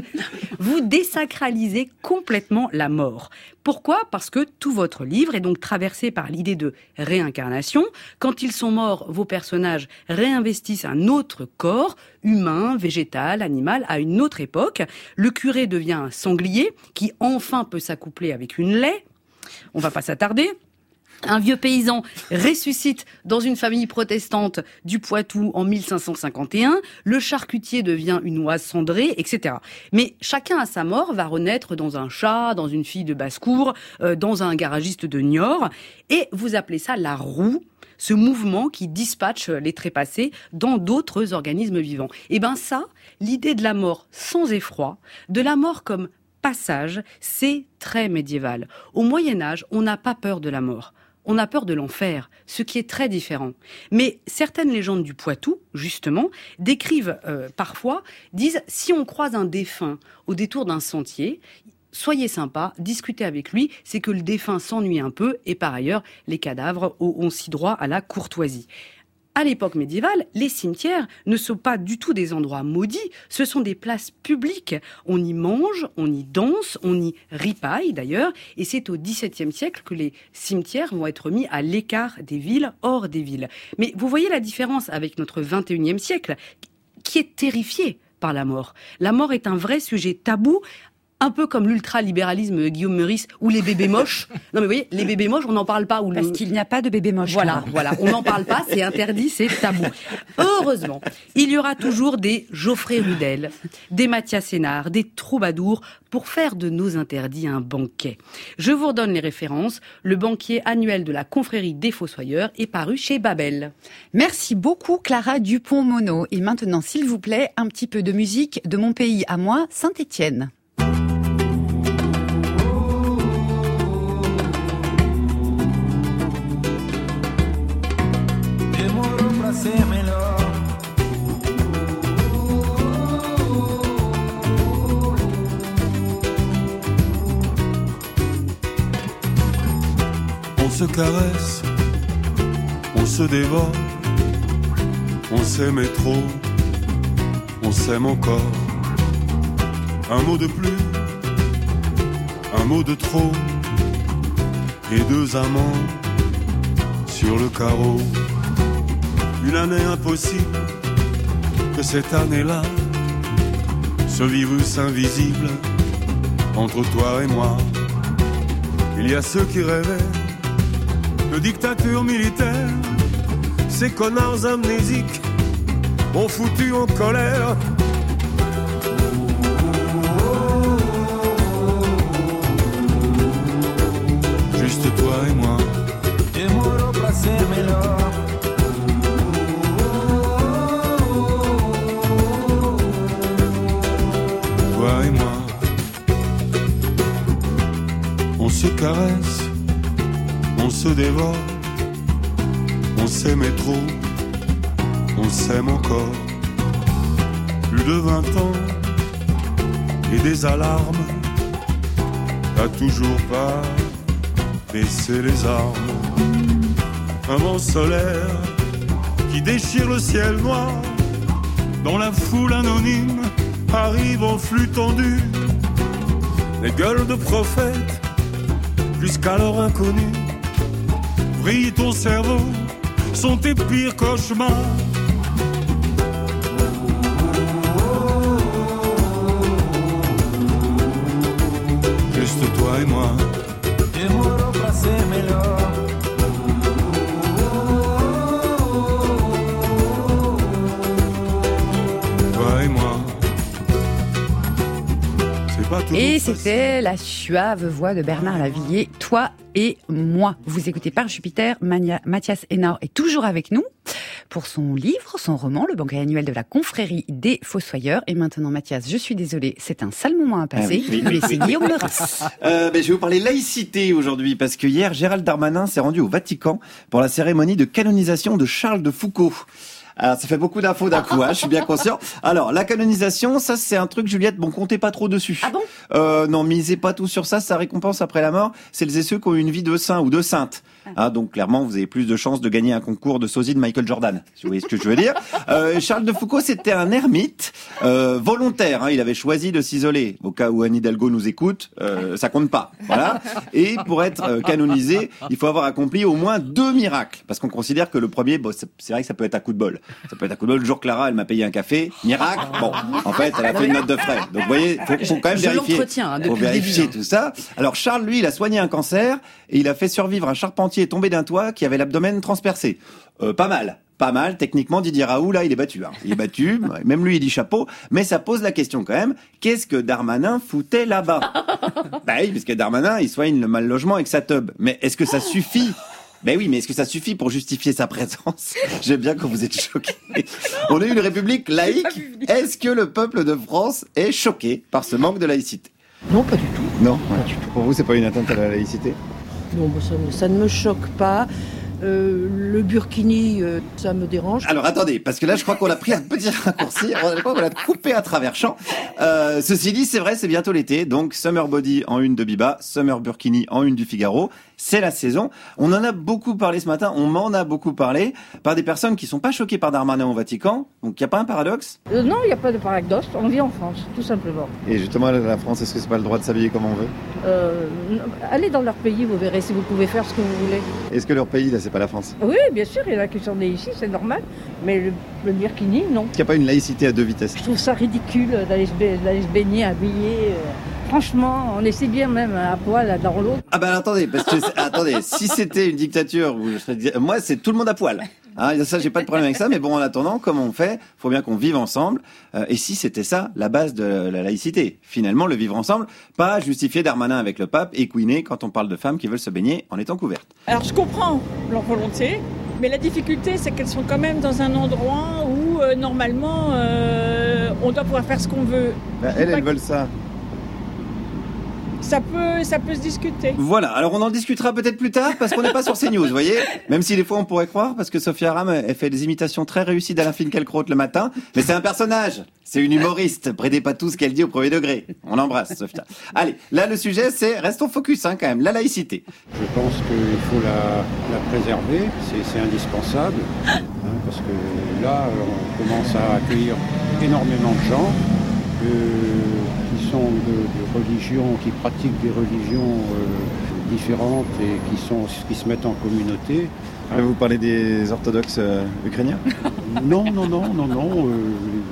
vous désacralisez complètement la mort. Pourquoi ? Parce que tout votre livre est donc traversé par l'idée de réincarnation. Quand ils sont morts, vos personnages réinvestissent un autre corps, humain, végétal, animal, à une autre époque. Le curé devient un sanglier qui enfin peut s'accoupler avec une laie. On va pas s'attarder. Un vieux paysan ressuscite dans une famille protestante du Poitou en mille cinq cent cinquante et un. Le charcutier devient une oise cendrée, et cetera. Mais chacun à sa mort va renaître dans un chat, dans une fille de basse-cour, euh, dans un garagiste de Niort. Et vous appelez ça la roue, ce mouvement qui dispatche les trépassés dans d'autres organismes vivants. Et ben ça, l'idée de la mort sans effroi, de la mort comme passage, c'est très médiéval. Au Moyen-Âge, on n'a pas peur de la mort. On a peur de l'enfer, ce qui est très différent. Mais certaines légendes du Poitou, justement, décrivent euh, parfois, disent, si on croise un défunt au détour d'un sentier, soyez sympa, discutez avec lui, c'est que le défunt s'ennuie un peu, et par ailleurs, les cadavres ont si droit à la courtoisie. À l'époque médiévale, les cimetières ne sont pas du tout des endroits maudits, ce sont des places publiques. On y mange, on y danse, on y ripaille d'ailleurs, et c'est au dix-septième siècle que les cimetières vont être mis à l'écart des villes, hors des villes. Mais vous voyez la différence avec notre vingt et unième siècle, qui est terrifié par la mort. La mort est un vrai sujet tabou, un peu comme l'ultralibéralisme Guillaume Meurice ou les bébés moches. Non mais vous voyez, les bébés moches, on n'en parle pas. Ou Parce le... qu'il n'y a pas de bébés moches. Voilà, voilà, on n'en parle pas, c'est interdit, c'est tabou. Heureusement, il y aura toujours des Geoffrey Rudel, des Mathias Sénard, des troubadours pour faire de nos interdits un banquet. Je vous redonne les références. Le banquier annuel de la confrérie des Fossoyeurs est paru chez Babel. Merci beaucoup Clara Dupont-Mono. Et maintenant, s'il vous plaît, un petit peu de musique de mon pays à moi, Saint-Étienne. On se caresse, on se dévore, on s'aimait trop, on s'aime encore. Un mot de plus, un mot de trop, et deux amants sur le carreau. Une année impossible, que cette année-là ce virus invisible entre toi et moi. Il y a ceux qui rêvaient de dictature militaire. Ces connards amnésiques ont foutu en colère. Juste toi et moi. Toi et moi. On se caresse, on se dévore, on s'aimait trop, on s'aime encore. Plus de vingt ans et des alarmes, t'as toujours pas baissé les armes. Un vent solaire qui déchire le ciel noir, dans la foule anonyme arrive en flux tendu. Les gueules de prophètes jusqu'alors inconnus, brille ton cerveau, sont tes pires cauchemars. Juste toi et moi. Toi et moi. C'est pas toujours Et facile. c'était la suave voix de Bernard Lavilliers, Toi et moi. Vous écoutez Par Jupiter, Mania- Mathias Hénard est toujours avec nous pour son livre, son roman, le banquet annuel de la confrérie des Fossoyeurs. Et maintenant, Mathias, je suis désolée, c'est un sale moment à passer. Ah oui, oui, Vous laissez oui, oui. Guillaume Meurice. Euh, ben, je vais vous parler laïcité aujourd'hui parce que hier, Gérald Darmanin s'est rendu au Vatican pour la cérémonie de canonisation de Charles de Foucault. Alors, ça fait beaucoup d'infos d'un coup, hein, je suis bien conscient. Alors, la canonisation, ça, c'est un truc, Juliette, bon, comptez pas trop dessus. Ah bon? Euh, non, misez pas tout sur ça, sa récompense après la mort, celles et ceux qui ont eu une vie de saint ou de sainte. Ah, donc, clairement, vous avez plus de chances de gagner un concours de sosie de Michael Jordan, si vous voyez ce que je veux dire. Euh, Charles de Foucault, c'était un ermite, euh, volontaire, hein, il avait choisi de s'isoler. Au cas où Anne Hidalgo nous écoute, euh, ça compte pas, voilà. Et pour être euh, canonisé, il faut avoir accompli au moins deux miracles, parce qu'on considère que le premier, bon, c'est c'est vrai que ça peut être un coup de bol. Ça peut être un coup de bol. Le jour Clara, elle m'a payé un café, miracle. Bon, en fait, elle a fait une note de frais. Donc, vous voyez, faut, faut quand même Je vérifier. l'entretiens, hein, depuis Faut le début, vérifier hein. tout ça. Alors, Charles, lui, il a soigné un cancer et il a fait survivre un charpentier tombé d'un toit qui avait l'abdomen transpercé. Euh, pas mal. Pas mal, techniquement, Didier Raoult, là, il est battu. Hein. Il est battu, même lui, il dit chapeau, mais ça pose la question quand même, qu'est-ce que Darmanin foutait là-bas? Bah oui, parce que Darmanin, il soigne le mal logement avec sa teub. Mais est-ce que ça suffit? Ben oui, mais est-ce que ça suffit pour justifier sa présence? J'aime bien quand vous êtes choqués. On est une république laïque. Est-ce que le peuple de France est choqué par ce manque de laïcité? Non, pas du tout. Non, pas du tout. Pour vous, c'est pas une atteinte à la laïcité? Non, bah, ça, ne- ça ne me choque pas. Euh, le burkini, euh, ça me dérange. Alors attendez, parce que là je crois qu'on a pris un petit raccourci, je crois qu'on l'a coupé à travers champ. Euh, ceci dit, c'est vrai, c'est bientôt l'été, donc Summer Body en une de Biba, Summer Burkini en une du Figaro. C'est la saison. On en a beaucoup parlé ce matin, on m'en a beaucoup parlé par des personnes qui sont pas choquées par Darmanin au Vatican. Donc il y a pas un paradoxe? Euh, non, il n'y a pas de paradoxe. On vit en France, tout simplement. Et justement, la France, est-ce que c'est pas le droit de s'habiller comme on veut? Euh, allez dans leur pays, vous verrez si vous pouvez faire ce que vous voulez. Est-ce que leur pays, là, c'est pas la France? Oui, bien sûr, il y en a qui sont nés ici, c'est normal. Mais le, le burkini, non. Est-ce qu'il n'y a pas une laïcité à deux vitesses? Je trouve ça ridicule d'aller se, ba- d'aller se baigner habillé. euh. Franchement, on est si bien même à poil dans l'eau. Ah ben attendez, parce que c'est- attendez, si c'était une dictature, où je serais di- moi c'est tout le monde à poil. Hein, ça j'ai pas de problème avec ça, mais bon en attendant, comme on fait, faut bien qu'on vive ensemble. Euh, et si c'était ça la base de la laïcité, finalement le vivre ensemble, pas justifier Darmanin avec le pape et couiner quand on parle de femmes qui veulent se baigner en étant couvertes. Alors je comprends leur volonté, mais la difficulté c'est qu'elles sont quand même dans un endroit où euh, normalement euh, on doit pouvoir faire ce qu'on veut. Bah, elles, elles veulent ça. Ça peut, ça peut se discuter. Voilà, alors on en discutera peut-être plus tard parce qu'on n'est pas sur CNews, vous voyez. Même si des fois on pourrait croire, parce que Sophia Aram, elle fait des imitations très réussies d'Alain Finkielkraut le matin, mais c'est un personnage, c'est une humoriste, prédez pas tout ce qu'elle dit au premier degré. On l'embrasse, Sophia. Allez, là le sujet c'est, restons focus hein, quand même, la laïcité. Je pense qu'il faut la, la préserver, c'est, c'est indispensable, hein, parce que là on commence à accueillir énormément de gens. Euh, qui sont de, de religions, qui pratiquent des religions euh, différentes et qui, sont, qui se mettent en communauté. Vous parlez des orthodoxes euh, ukrainiens? Non, non, non, non, non. Euh,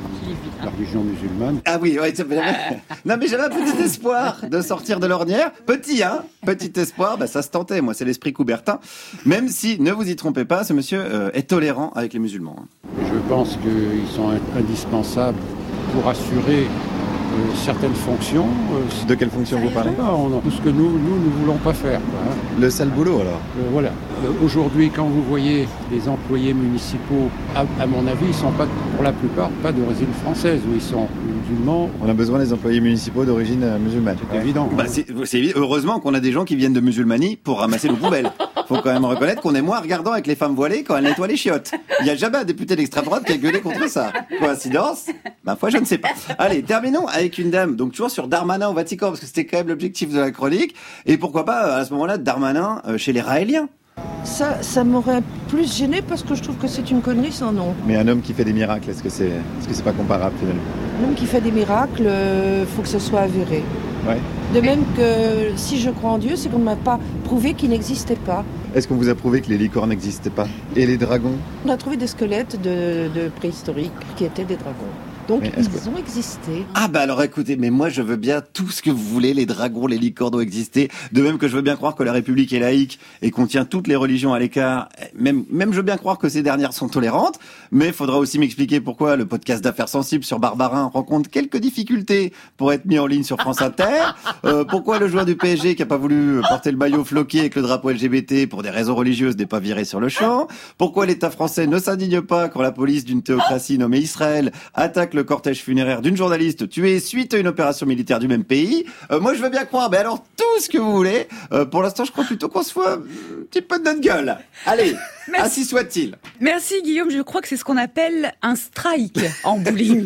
la religion musulmane. Ah oui, ouais, non mais j'avais un petit espoir de sortir de l'ornière. Petit, hein, petit espoir, bah, ça se tentait, moi, c'est l'esprit Coubertin. Même si, ne vous y trompez pas, ce monsieur euh, est tolérant avec les musulmans. Hein. Je pense qu'ils sont indispensables pour assurer euh, certaines fonctions. Euh, de quelles fonctions vous parlez? ah, on a tout ce que nous, nous ne voulons pas faire. Quoi, hein. Le sale boulot, alors euh, Voilà. Euh, aujourd'hui, quand vous voyez les employés municipaux, à, à mon avis, ils ne sont pas, pour la plupart pas d'origine française, ou ils sont musulmans. On a besoin des employés municipaux d'origine euh, musulmane. C'est ouais. évident. Bah, hein. c'est, c'est évident. Heureusement qu'on a des gens qui viennent de musulmanie pour ramasser nos poubelles. Faut quand même reconnaître qu'on est moins regardant avec les femmes voilées quand elles nettoient les chiottes. Il n'y a jamais un député d'extrême droite qui a gueulé contre ça. Coïncidence? Ma foi, je ne sais pas. Allez, terminons avec une dame, donc toujours sur Darmanin au Vatican, parce que c'était quand même l'objectif de la chronique. Et pourquoi pas, à ce moment-là, Darmanin euh, chez les Raéliens. Ça, ça m'aurait plus gêné parce que je trouve que c'est une connerie sans nom. Mais un homme qui fait des miracles, est-ce que c'est, est-ce que c'est pas comparable finalement? Un homme qui fait des miracles, euh, faut que ce soit avéré. Ouais. De même que si je crois en Dieu, c'est qu'on ne m'a pas prouvé qu'il n'existait pas. Est-ce qu'on vous a prouvé que les licornes n'existaient pas? Et les dragons? On a trouvé des squelettes de, de préhistoriques qui étaient des dragons. Donc ils que... ont existé. Ah bah alors écoutez, mais moi je veux bien tout ce que vous voulez, les dragons, les licornes ont existé, de même que je veux bien croire que la République est laïque et contient toutes les religions à l'écart, même, même je veux bien croire que ces dernières sont tolérantes, mais il faudra aussi m'expliquer pourquoi le podcast d'affaires sensibles sur Barbarin rencontre quelques difficultés pour être mis en ligne sur France Inter, euh, pourquoi le joueur du P S G qui a pas voulu porter le maillot floqué avec le drapeau L G B T pour des raisons religieuses n'est pas viré sur le champ, pourquoi l'État français ne s'indigne pas quand la police d'une théocratie nommée Israël attaque le cortège funéraire d'une journaliste tuée suite à une opération militaire du même pays. Euh, moi, je veux bien croire, mais alors tout ce que vous voulez. Euh, pour l'instant, je crois plutôt qu'on se fout un petit peu de notre gueule. Allez, ainsi soit-il. Merci Guillaume, je crois que c'est ce qu'on appelle un strike en bowling.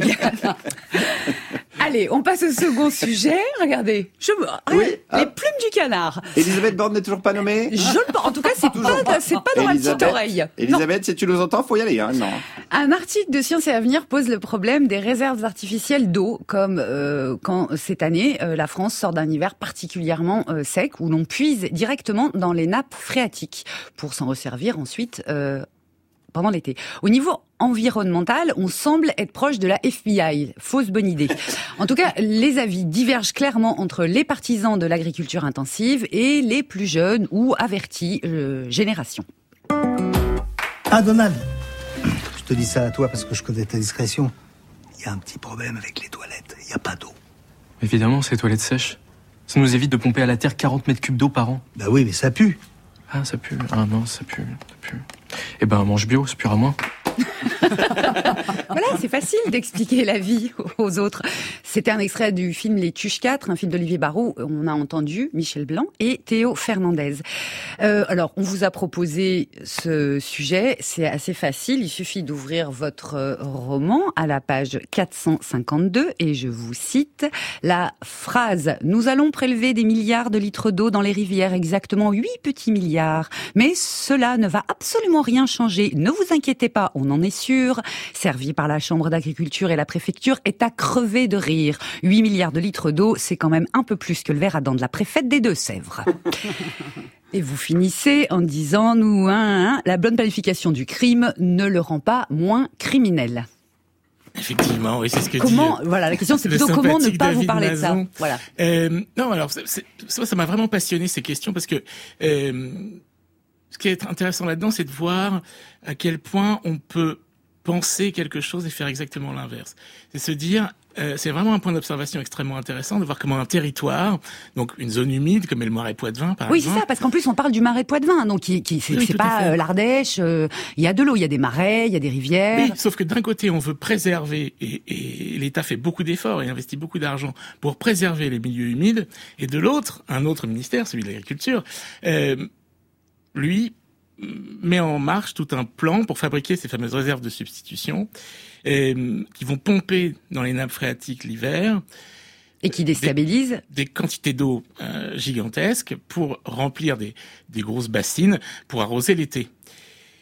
Allez, on passe au second sujet. Regardez, je me... oui, les ah. plumes du canard. Elisabeth Borne n'est toujours pas nommée? Je le... En tout cas, c'est pas, pas. c'est pas dans Elisabeth, la petite oreille. Elisabeth, non. Si tu nous entends, faut y aller. Hein, non. Un article de Science et Avenir pose le problème des réserves artificielles d'eau, comme euh, quand cette année, euh, la France sort d'un hiver particulièrement euh, sec, où l'on puise directement dans les nappes phréatiques pour s'en resservir ensuite euh, pendant l'été. Au niveau environnemental, on semble être proche de la F B I. Fausse bonne idée. En tout cas, les avis divergent clairement entre les partisans de l'agriculture intensive et les plus jeunes ou avertis euh, générations. Ah, Donald, je te dis ça à toi parce que je connais ta discrétion. Il y a un petit problème avec les toilettes. Il n'y a pas d'eau. Évidemment, c'est les toilettes sèches. Ça nous évite de pomper à la terre quarante mètres cubes d'eau par an. Bah oui, mais ça pue. Ah, ça pue. Ah non, ça pue. Ça pue. Eh ben, mange bio, ça puera moins. Voilà, c'est facile d'expliquer la vie aux autres. C'était un extrait du film Les Tuches quatre, un film d'Olivier Barrault. On a entendu Michel Blanc et Théo Fernandez. Euh, alors, on vous a proposé ce sujet. C'est assez facile. Il suffit d'ouvrir votre roman à la page quatre cent cinquante-deux et je vous cite la phrase « Nous allons prélever des milliards de litres d'eau dans les rivières, exactement huit petits milliards. Mais cela ne va absolument rien changer. Ne vous inquiétez pas, on en est sûr. Servi par la Chambre d'agriculture et la préfecture est à crever de rire. huit milliards de litres d'eau, c'est quand même un peu plus que le verre à dents de la préfète des Deux-Sèvres. » Et vous finissez en disant, nous, hein, hein, la bonne planification du crime ne le rend pas moins criminel. Effectivement, oui, c'est ce que comment, dit. Euh, Voilà, la question c'est plutôt comment ne pas David vous parler Mazon. de ça. Voilà. Euh, non, alors c'est, c'est, ça, ça m'a vraiment passionné ces questions parce que euh, ce qui est intéressant là-dedans, c'est de voir à quel point on peut penser quelque chose et faire exactement l'inverse. C'est se dire, euh, c'est vraiment un point d'observation extrêmement intéressant de voir comment un territoire, donc une zone humide comme est le Marais Poitevin par oui, exemple. Oui, c'est ça, parce qu'en plus on parle du Marais Poitevin, donc qui, qui c'est, oui, c'est pas euh, l'Ardèche. Il euh, y a de l'eau, il y a des marais, il y a des rivières. Oui, sauf que d'un côté on veut préserver et, et l'État fait beaucoup d'efforts et investit beaucoup d'argent pour préserver les milieux humides, et de l'autre, un autre ministère, celui de l'agriculture, euh, lui met en marche tout un plan pour fabriquer ces fameuses réserves de substitution euh, qui vont pomper dans les nappes phréatiques l'hiver. Et qui déstabilisent des, des quantités d'eau euh, gigantesques pour remplir des, des grosses bassines pour arroser l'été.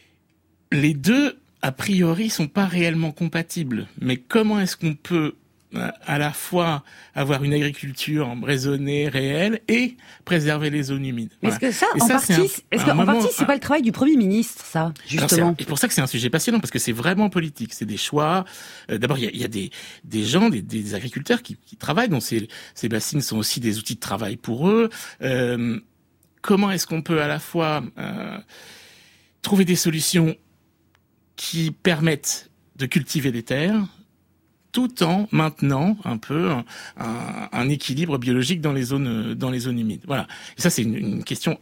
Les deux, a priori, sont pas réellement compatibles. Mais comment est-ce qu'on peut euh, à la fois avoir une agriculture raisonnée, réelle, et préserver les zones humides. Mais Voilà. est-ce que ça, Et en ça, partie, c'est un- est-ce un que, en moment- partie, c'est pas le travail du Premier ministre, ça, Alors, c'est justement? un- Et pour ça que c'est un sujet passionnant, parce que c'est vraiment politique. C'est des choix. Euh, D'abord, il y a, il y a des, des gens, des, des agriculteurs qui, qui travaillent, donc ces, ces bassines sont aussi des outils de travail pour eux. Euh, comment est-ce qu'on peut à la fois euh, trouver des solutions qui permettent de cultiver des terres, tout en maintenant un peu un, un, un équilibre biologique dans les zones dans les zones humides. Voilà. Et ça, c'est une, une question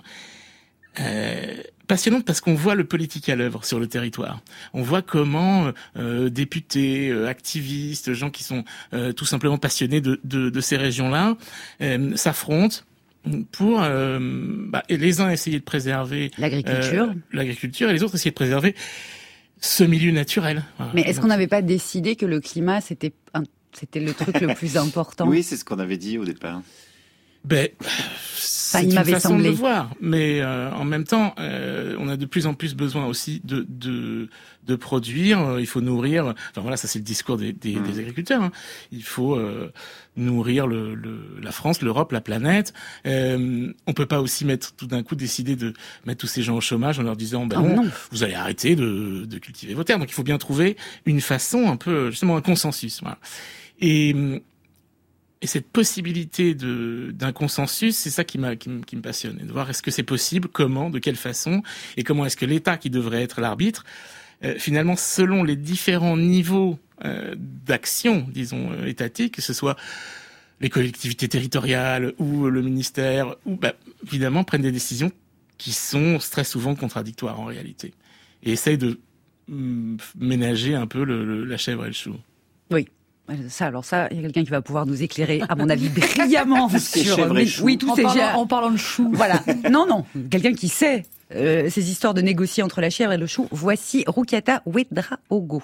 euh, passionnante parce qu'on voit le politique à l'œuvre sur le territoire. On voit comment euh, députés, euh, activistes, gens qui sont euh, tout simplement passionnés de, de, de ces régions-là euh, s'affrontent pour euh, bah, et les uns essayer de préserver L'agriculture. euh, l'agriculture et les autres essayer de préserver ce milieu naturel. Voilà. Mais est-ce qu'on n'avait pas décidé que le climat, c'était, un- c'était le truc le plus important? Oui, c'est ce qu'on avait dit au départ. Ben, c'est il une m'avait façon semblé. de le voir, mais euh, en même temps, euh, on a de plus en plus besoin aussi de de, de produire. Euh, Il faut nourrir. Enfin voilà, ça c'est le discours des, des, Mmh. des agriculteurs. Hein. Il faut euh, nourrir le, le, la France, l'Europe, la planète. Euh, on peut pas aussi mettre tout d'un coup décider de mettre tous ces gens au chômage en leur disant ben Oh, non, non. vous allez arrêter de, de cultiver vos terres. Donc il faut bien trouver une façon, un peu justement un consensus. Voilà. Et Et cette possibilité de d'un consensus, c'est ça qui m'a qui, me- qui me passionne, et de voir est-ce que c'est possible, comment, de quelle façon, et comment est-ce que l'État, qui devrait être l'arbitre, euh, finalement, selon les différents niveaux euh, d'action, disons euh, étatiques, que ce soit les collectivités territoriales ou le ministère, ou bah, évidemment prennent des décisions qui sont très souvent contradictoires en réalité, et essayent de hum, ménager un peu le, le- la chèvre et le chou. Oui. Ça, alors ça, il y a quelqu'un qui va pouvoir nous éclairer, à mon avis, brillamment Tout ce qui est sur. chèvre et chou. Oui, tous En ces parlant, gè- en parlant de chou. Voilà. Non, non. Quelqu'un qui sait euh, ces histoires de négocier entre la chèvre et le chou. Voici Rukiata Ouedraogo.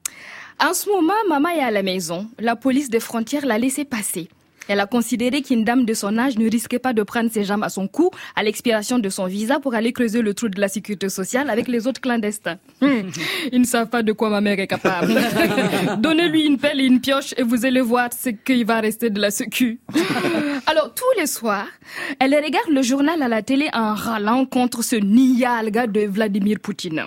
En ce moment, maman est à la maison. La police des frontières l'a laissé passer. Elle a considéré qu'une dame de son âge ne risquait pas de prendre ses jambes à son cou à l'expiration de son visa pour aller creuser le trou de la sécurité sociale avec les autres clandestins. Hum, Ils ne savent pas de quoi ma mère est capable. Donnez-lui une pelle et une pioche et vous allez voir ce qu'il va rester de la sécu. Alors, tous les soirs, elle regarde le journal à la télé en râlant contre ce nialga de Vladimir Poutine.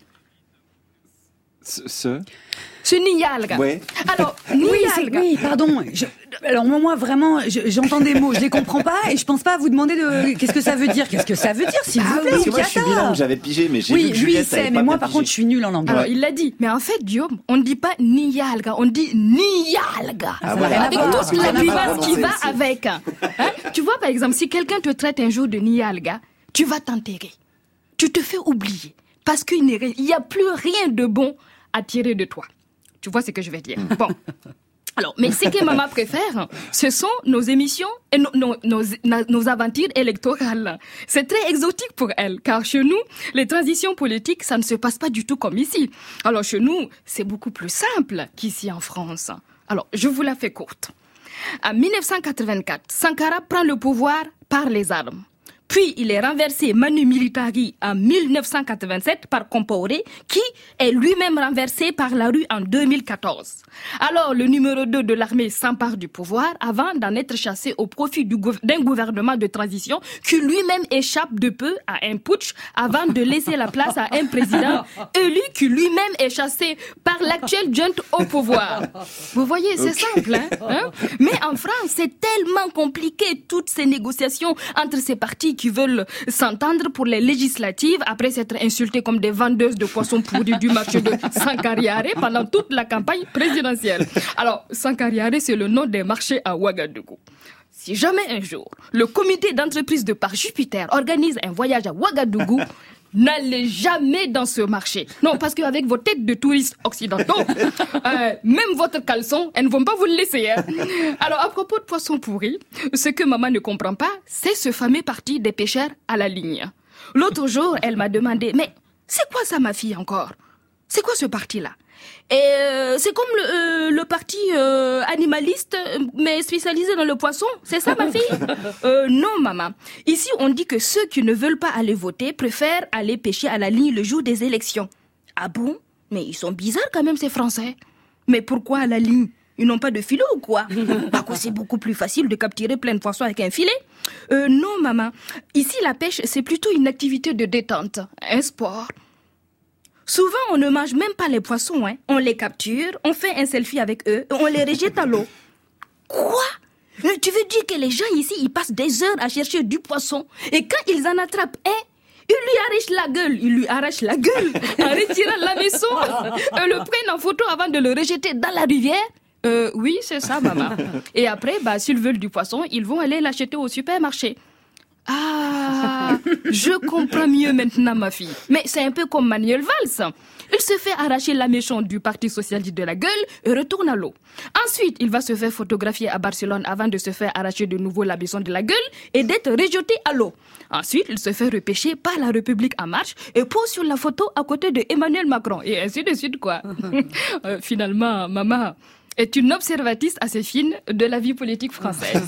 Ce, ce... Ce nialga. Ouais. Alors, Oui, c'est- nialga. oui, pardon. Je- alors moi, vraiment, je- j'entends des mots, je les comprends pas et je pense pas à vous demander de qu'est-ce que ça veut dire. Qu'est-ce que ça veut dire, s'il vous plaît, Parce que moi, je suis Rukiata. bilingue, j'avais pigé, mais j'ai Oui, vu que lui, il Juliette avait sait, pas mais moi, bien par pigé. contre, je suis nulle en anglais. Alors, il l'a dit. Mais en fait, Guillaume, on ne dit pas nialga, on dit nialga. Ah, voilà. Avec Ah, toute ça la n'a pas grimace qui prononcé va ici. avec. Hein? Tu vois, par exemple, si quelqu'un te traite un jour de nialga, tu vas t'enterrer. Tu te fais oublier. Parce qu'il n'y a plus rien de bon à tirer de toi. Tu vois ce que je vais dire. Bon. Alors, mais ce que maman préfère, ce sont nos émissions et nos, nos, nos, nos aventures électorales. C'est très exotique pour elle, car chez nous, les transitions politiques, ça ne se passe pas du tout comme ici. Alors, chez nous, c'est beaucoup plus simple qu'ici en France. Alors, je vous la fais courte. En dix-neuf cent quatre-vingt-quatre, Sankara prend le pouvoir par les armes. Puis, il est renversé Manu Militari en dix-neuf cent quatre-vingt-sept par Compaoré, qui est lui-même renversé par la rue en deux mille quatorze. Alors, le numéro deux de l'armée s'empare du pouvoir avant d'en être chassé au profit du gouv- d'un gouvernement de transition qui lui-même échappe de peu à un putsch avant de laisser la place à un président élu qui lui-même est chassé par l'actuel junte au pouvoir. Vous voyez, c'est Ok. simple, hein, hein? Mais en France, c'est tellement compliqué, toutes ces négociations entre ces partis qui veulent s'entendre pour les législatives après s'être insultés comme des vendeuses de poissons pourris du marché de Sankariare pendant toute la campagne présidentielle. Alors, Sankariare, c'est le nom des marchés à Ouagadougou. Si jamais un jour, le comité d'entreprise de Parc Jupiter organise un voyage à Ouagadougou, n'allez jamais dans ce marché. Non, parce qu'avec vos têtes de touristes occidentaux, euh, même votre caleçon, elles ne vont pas vous le laisser. Hein. Alors, à propos de poissons pourris, ce que maman ne comprend pas, c'est ce fameux parti des pêcheurs à la ligne. L'autre jour, elle m'a demandé, mais c'est quoi ça, ma fille, encore? C'est quoi ce parti-là? Et euh, c'est comme le, euh, le parti euh, animaliste, mais spécialisé dans le poisson. C'est ça, ma fille? euh, Non, maman. Ici, on dit que ceux qui ne veulent pas aller voter préfèrent aller pêcher à la ligne le jour des élections. Ah bon? Mais ils sont bizarres quand même, ces Français. Mais pourquoi à la ligne? Ils n'ont pas de filet ou quoi? Parce que c'est beaucoup plus facile de capturer plein de poissons avec un filet. Euh, non, maman. Ici, la pêche, c'est plutôt une activité de détente, un sport. Souvent, on ne mange même pas les poissons, hein. On les capture, on fait un selfie avec eux, et on les rejette à l'eau. Quoi? Tu veux dire que les gens ici, ils passent des heures à chercher du poisson, et quand ils en attrapent un, ils lui arrachent la gueule, ils lui arrachent la gueule, en retirant la maison, et le prennent en photo avant de le rejeter dans la rivière? Euh, oui, c'est ça, maman. Et après, bah, s'ils veulent du poisson, ils vont aller l'acheter au supermarché. Ah, je comprends mieux maintenant, ma fille. Mais c'est un peu comme Manuel Valls. Il se fait arracher la méchante du Parti socialiste de la gueule et retourne à l'eau. Ensuite, il va se faire photographier à Barcelone avant de se faire arracher de nouveau la maison de la gueule et d'être rejeté à l'eau. Ensuite, il se fait repêcher par la République en marche et pose sur la photo à côté de Emmanuel Macron. Et ainsi de suite, quoi. euh, finalement, maman est une observatrice assez fine de la vie politique française.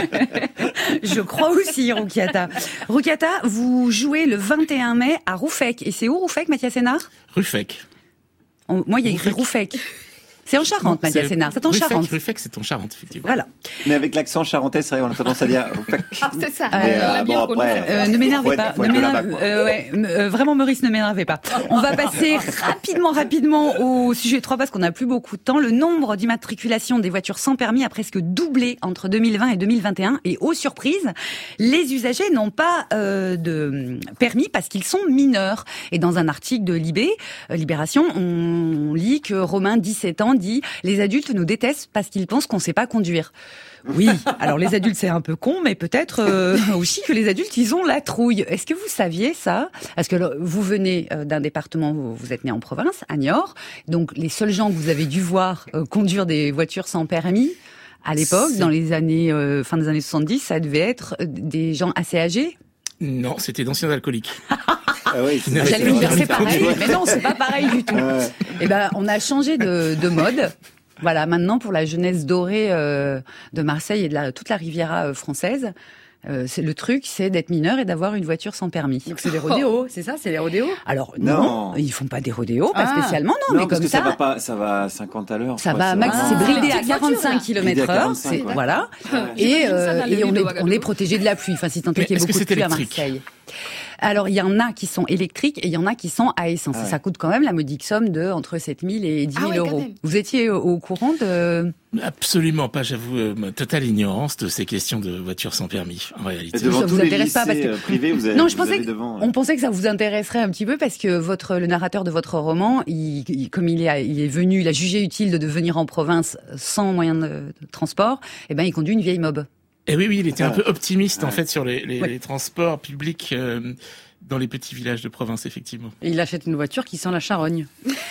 Je crois aussi, Roukiata. Roukiata, vous jouez le vingt et un mai à Rouffec. Et c'est où Rouffec, Mathias Sénard? Ruffec. On, moi, il y a écrit Rouffec. C'est en Charente, Non, Mathias c'est- Sénard. C'est en Ruffec, Charente. Ruffec, c'est en Charente, effectivement. Voilà. Mais avec l'accent charentais, c'est vrai, on a tendance à dire. Ah, c'est ça. Mais, Euh, euh, bon, après, Euh, ne m'énervez faut être- pas. faut Ne être m'énerve- là-bas, quoi. euh, ouais, m- euh, vraiment, Maurice, ne m'énervez pas. On va passer rapidement, rapidement au sujet trois parce qu'on n'a plus beaucoup de temps. Le nombre d'immatriculations des voitures sans permis a presque doublé entre deux mille vingt et deux mille vingt et un. Et aux surprises, les usagers n'ont pas euh, de permis parce qu'ils sont mineurs. Et dans un article de Libé, euh, Libération, on lit que Romain, dix-sept ans, dit « Les adultes nous détestent parce qu'ils pensent qu'on ne sait pas conduire ». Oui, alors les adultes c'est un peu con, mais peut-être euh, aussi que les adultes ils ont la trouille. Est-ce que vous saviez ça? Parce que vous venez euh, d'un département, vous, vous êtes né en province, à Niort, donc les seuls gens que vous avez dû voir euh, conduire des voitures sans permis à l'époque, C'est- dans les années euh, fin des années soixante-dix, ça devait être euh, des gens assez âgés. Non, c'était d'anciens alcooliques. Ah oui, Qui n'avaient J'allais pas vous dire permis c'est de pareil, conduire. mais non, c'est pas pareil du tout. Ouais. Eh ben, on a changé de, de mode. Voilà, maintenant pour la jeunesse dorée euh, de Marseille et de la, toute la Riviera euh, française, euh, c'est le truc, c'est d'être mineur et d'avoir une voiture sans permis. Donc c'est des rodéos, c'est ça? C'est les rodéos? Alors non, Non. ils font pas des rodéos, pas Ah. spécialement, non, Non, mais parce comme que ça ça. va pas, ça va à cinquante à l'heure. Ça je crois, va, c'est max, vraiment- c'est bridé les à petites voitures, quarante-cinq là. kilomètres Bridé à heure, quarante-cinq, c'est ouais. voilà. Ouais. Et, J'imagine ça euh, dans le et livre on de est, Ouagadougou. on est protégé de la pluie. Enfin, si tant est Mais qu'il y ait est-ce que beaucoup de c'est pluie à électrique? Marseille. Alors, il y en a qui sont électriques et il y en a qui sont à essence. Ah ouais. Ça coûte quand même la modique somme de entre sept mille et dix Ah mille ouais, quand euros. même. Vous étiez au, au courant de... Absolument pas, j'avoue, euh, ma totale ignorance de ces questions de voitures sans permis, en réalité. Et devant Ça tous vous les intéresse pas parce lycées que- euh, privés, vous avez, Non, je vous pensais avez que- devant. On pensait que ça vous intéresserait un petit peu parce que votre le narrateur de votre roman, il, il- comme il est, il est venu, il a jugé utile de devenir en province sans moyen de, de transport, eh ben il conduit une vieille mob. Et oui, oui, il était un Ah. peu optimiste, en Ouais. fait, sur les, les, Ouais. les transports publics euh, dans les petits villages de province, effectivement. Et il achète une voiture qui sent la charogne.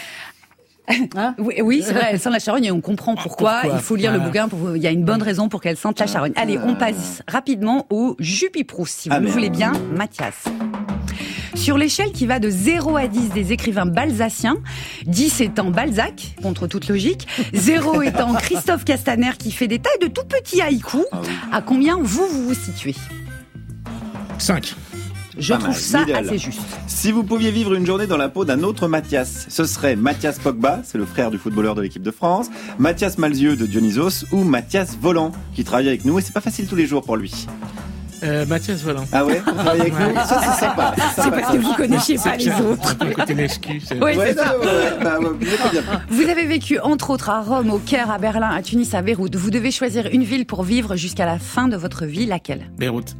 Hein? Oui, oui, c'est vrai, elle sent la charogne et on comprend pourquoi. Pourquoi Il faut lire Voilà. le bouquin. Pour... Il y a une bonne raison pour qu'elle sente la charogne. Allez, on passe rapidement au Jupiproust, si vous Ah, le merde. voulez bien, Mathias. Sur l'échelle qui va de zéro à dix des écrivains balsaciens, dix étant Balzac, contre toute logique, zéro étant Christophe Castaner qui fait des tailles de tout petits haïkus, Ah oui. à combien vous vous, vous situez? cinq. Je Pas trouve mal, ça middle. assez juste. Si vous pouviez vivre une journée dans la peau d'un autre Mathias, ce serait Mathias Pogba, c'est le frère du footballeur de l'équipe de France, Mathias Malzieu de Dionysos ou Mathias Volant, qui travaille avec nous et c'est pas facile tous les jours pour lui. Euh, Mathias Volant. Ah ouais, vous travaillez avec nous? Ça c'est sympa. C'est parce que vous connaissiez pas les autres. Un peu le côté lèche-cul. c'est- Ouais, Ouais, c'est ça. ouais, ouais, bah, ouais, vous êtes pas bien. Vous avez vécu entre autres à Rome, au Caire, à Berlin, à Tunis, à Beyrouth. Vous devez choisir une ville pour vivre jusqu'à la fin de votre vie. Laquelle? Beyrouth.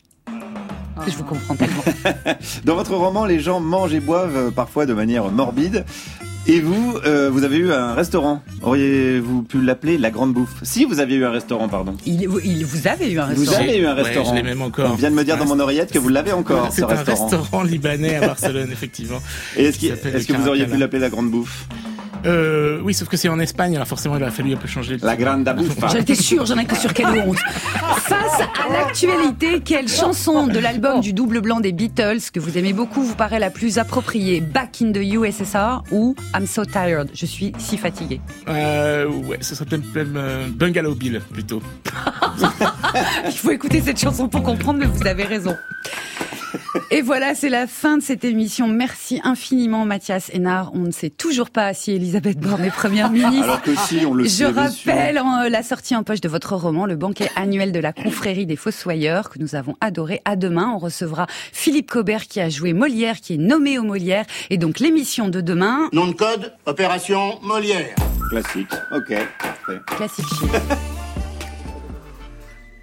Je vous comprends tellement. Dans votre roman, les gens mangent et boivent euh, parfois de manière morbide. Et vous, euh, vous avez eu un restaurant. Auriez-vous pu l'appeler la Grande Bouffe? Si vous aviez eu un restaurant, pardon. Il, il- vous avez eu un Vous restaurant. avez eu un Ouais, restaurant. je l'ai même encore. On vient de me dire dans mon oreillette que vous l'avez encore, C'est ce un restaurant. restaurant libanais à Barcelone, effectivement. Et est-ce, Qui qu'il- s'appelle est-ce le que vous auriez pu Caracalla. l'appeler la Grande Bouffe? Euh, oui, sauf que c'est en Espagne, alors forcément il a fallu un peu changer le La Grande Bouffe. J'en étais sûre, j'en ai que sur quelle honte. Face à l'actualité, quelle chanson de l'album du double blanc des Beatles que vous aimez beaucoup vous paraît la plus appropriée? Back in the U S S R ou I'm so tired, je suis si fatiguée? Euh, ouais, ce serait peut-être même euh, Bungalow Bill, plutôt. Il faut écouter cette chanson pour comprendre, mais vous avez raison. Et voilà, c'est la fin de cette émission. Merci infiniment Mathias Hénard. On ne sait toujours pas si Elisabeth Borne est première ministre. Alors que si, on le sait. Je rappelle en, la sortie en poche de votre roman, le banquet annuel de la confrérie des Fossoyeurs, que nous avons adoré. À demain, on recevra Philippe Cobert qui a joué Molière, qui est nommé au Molière. Et donc l'émission de demain... Nom de code, opération Molière. Classique, ok, parfait. Classique chic.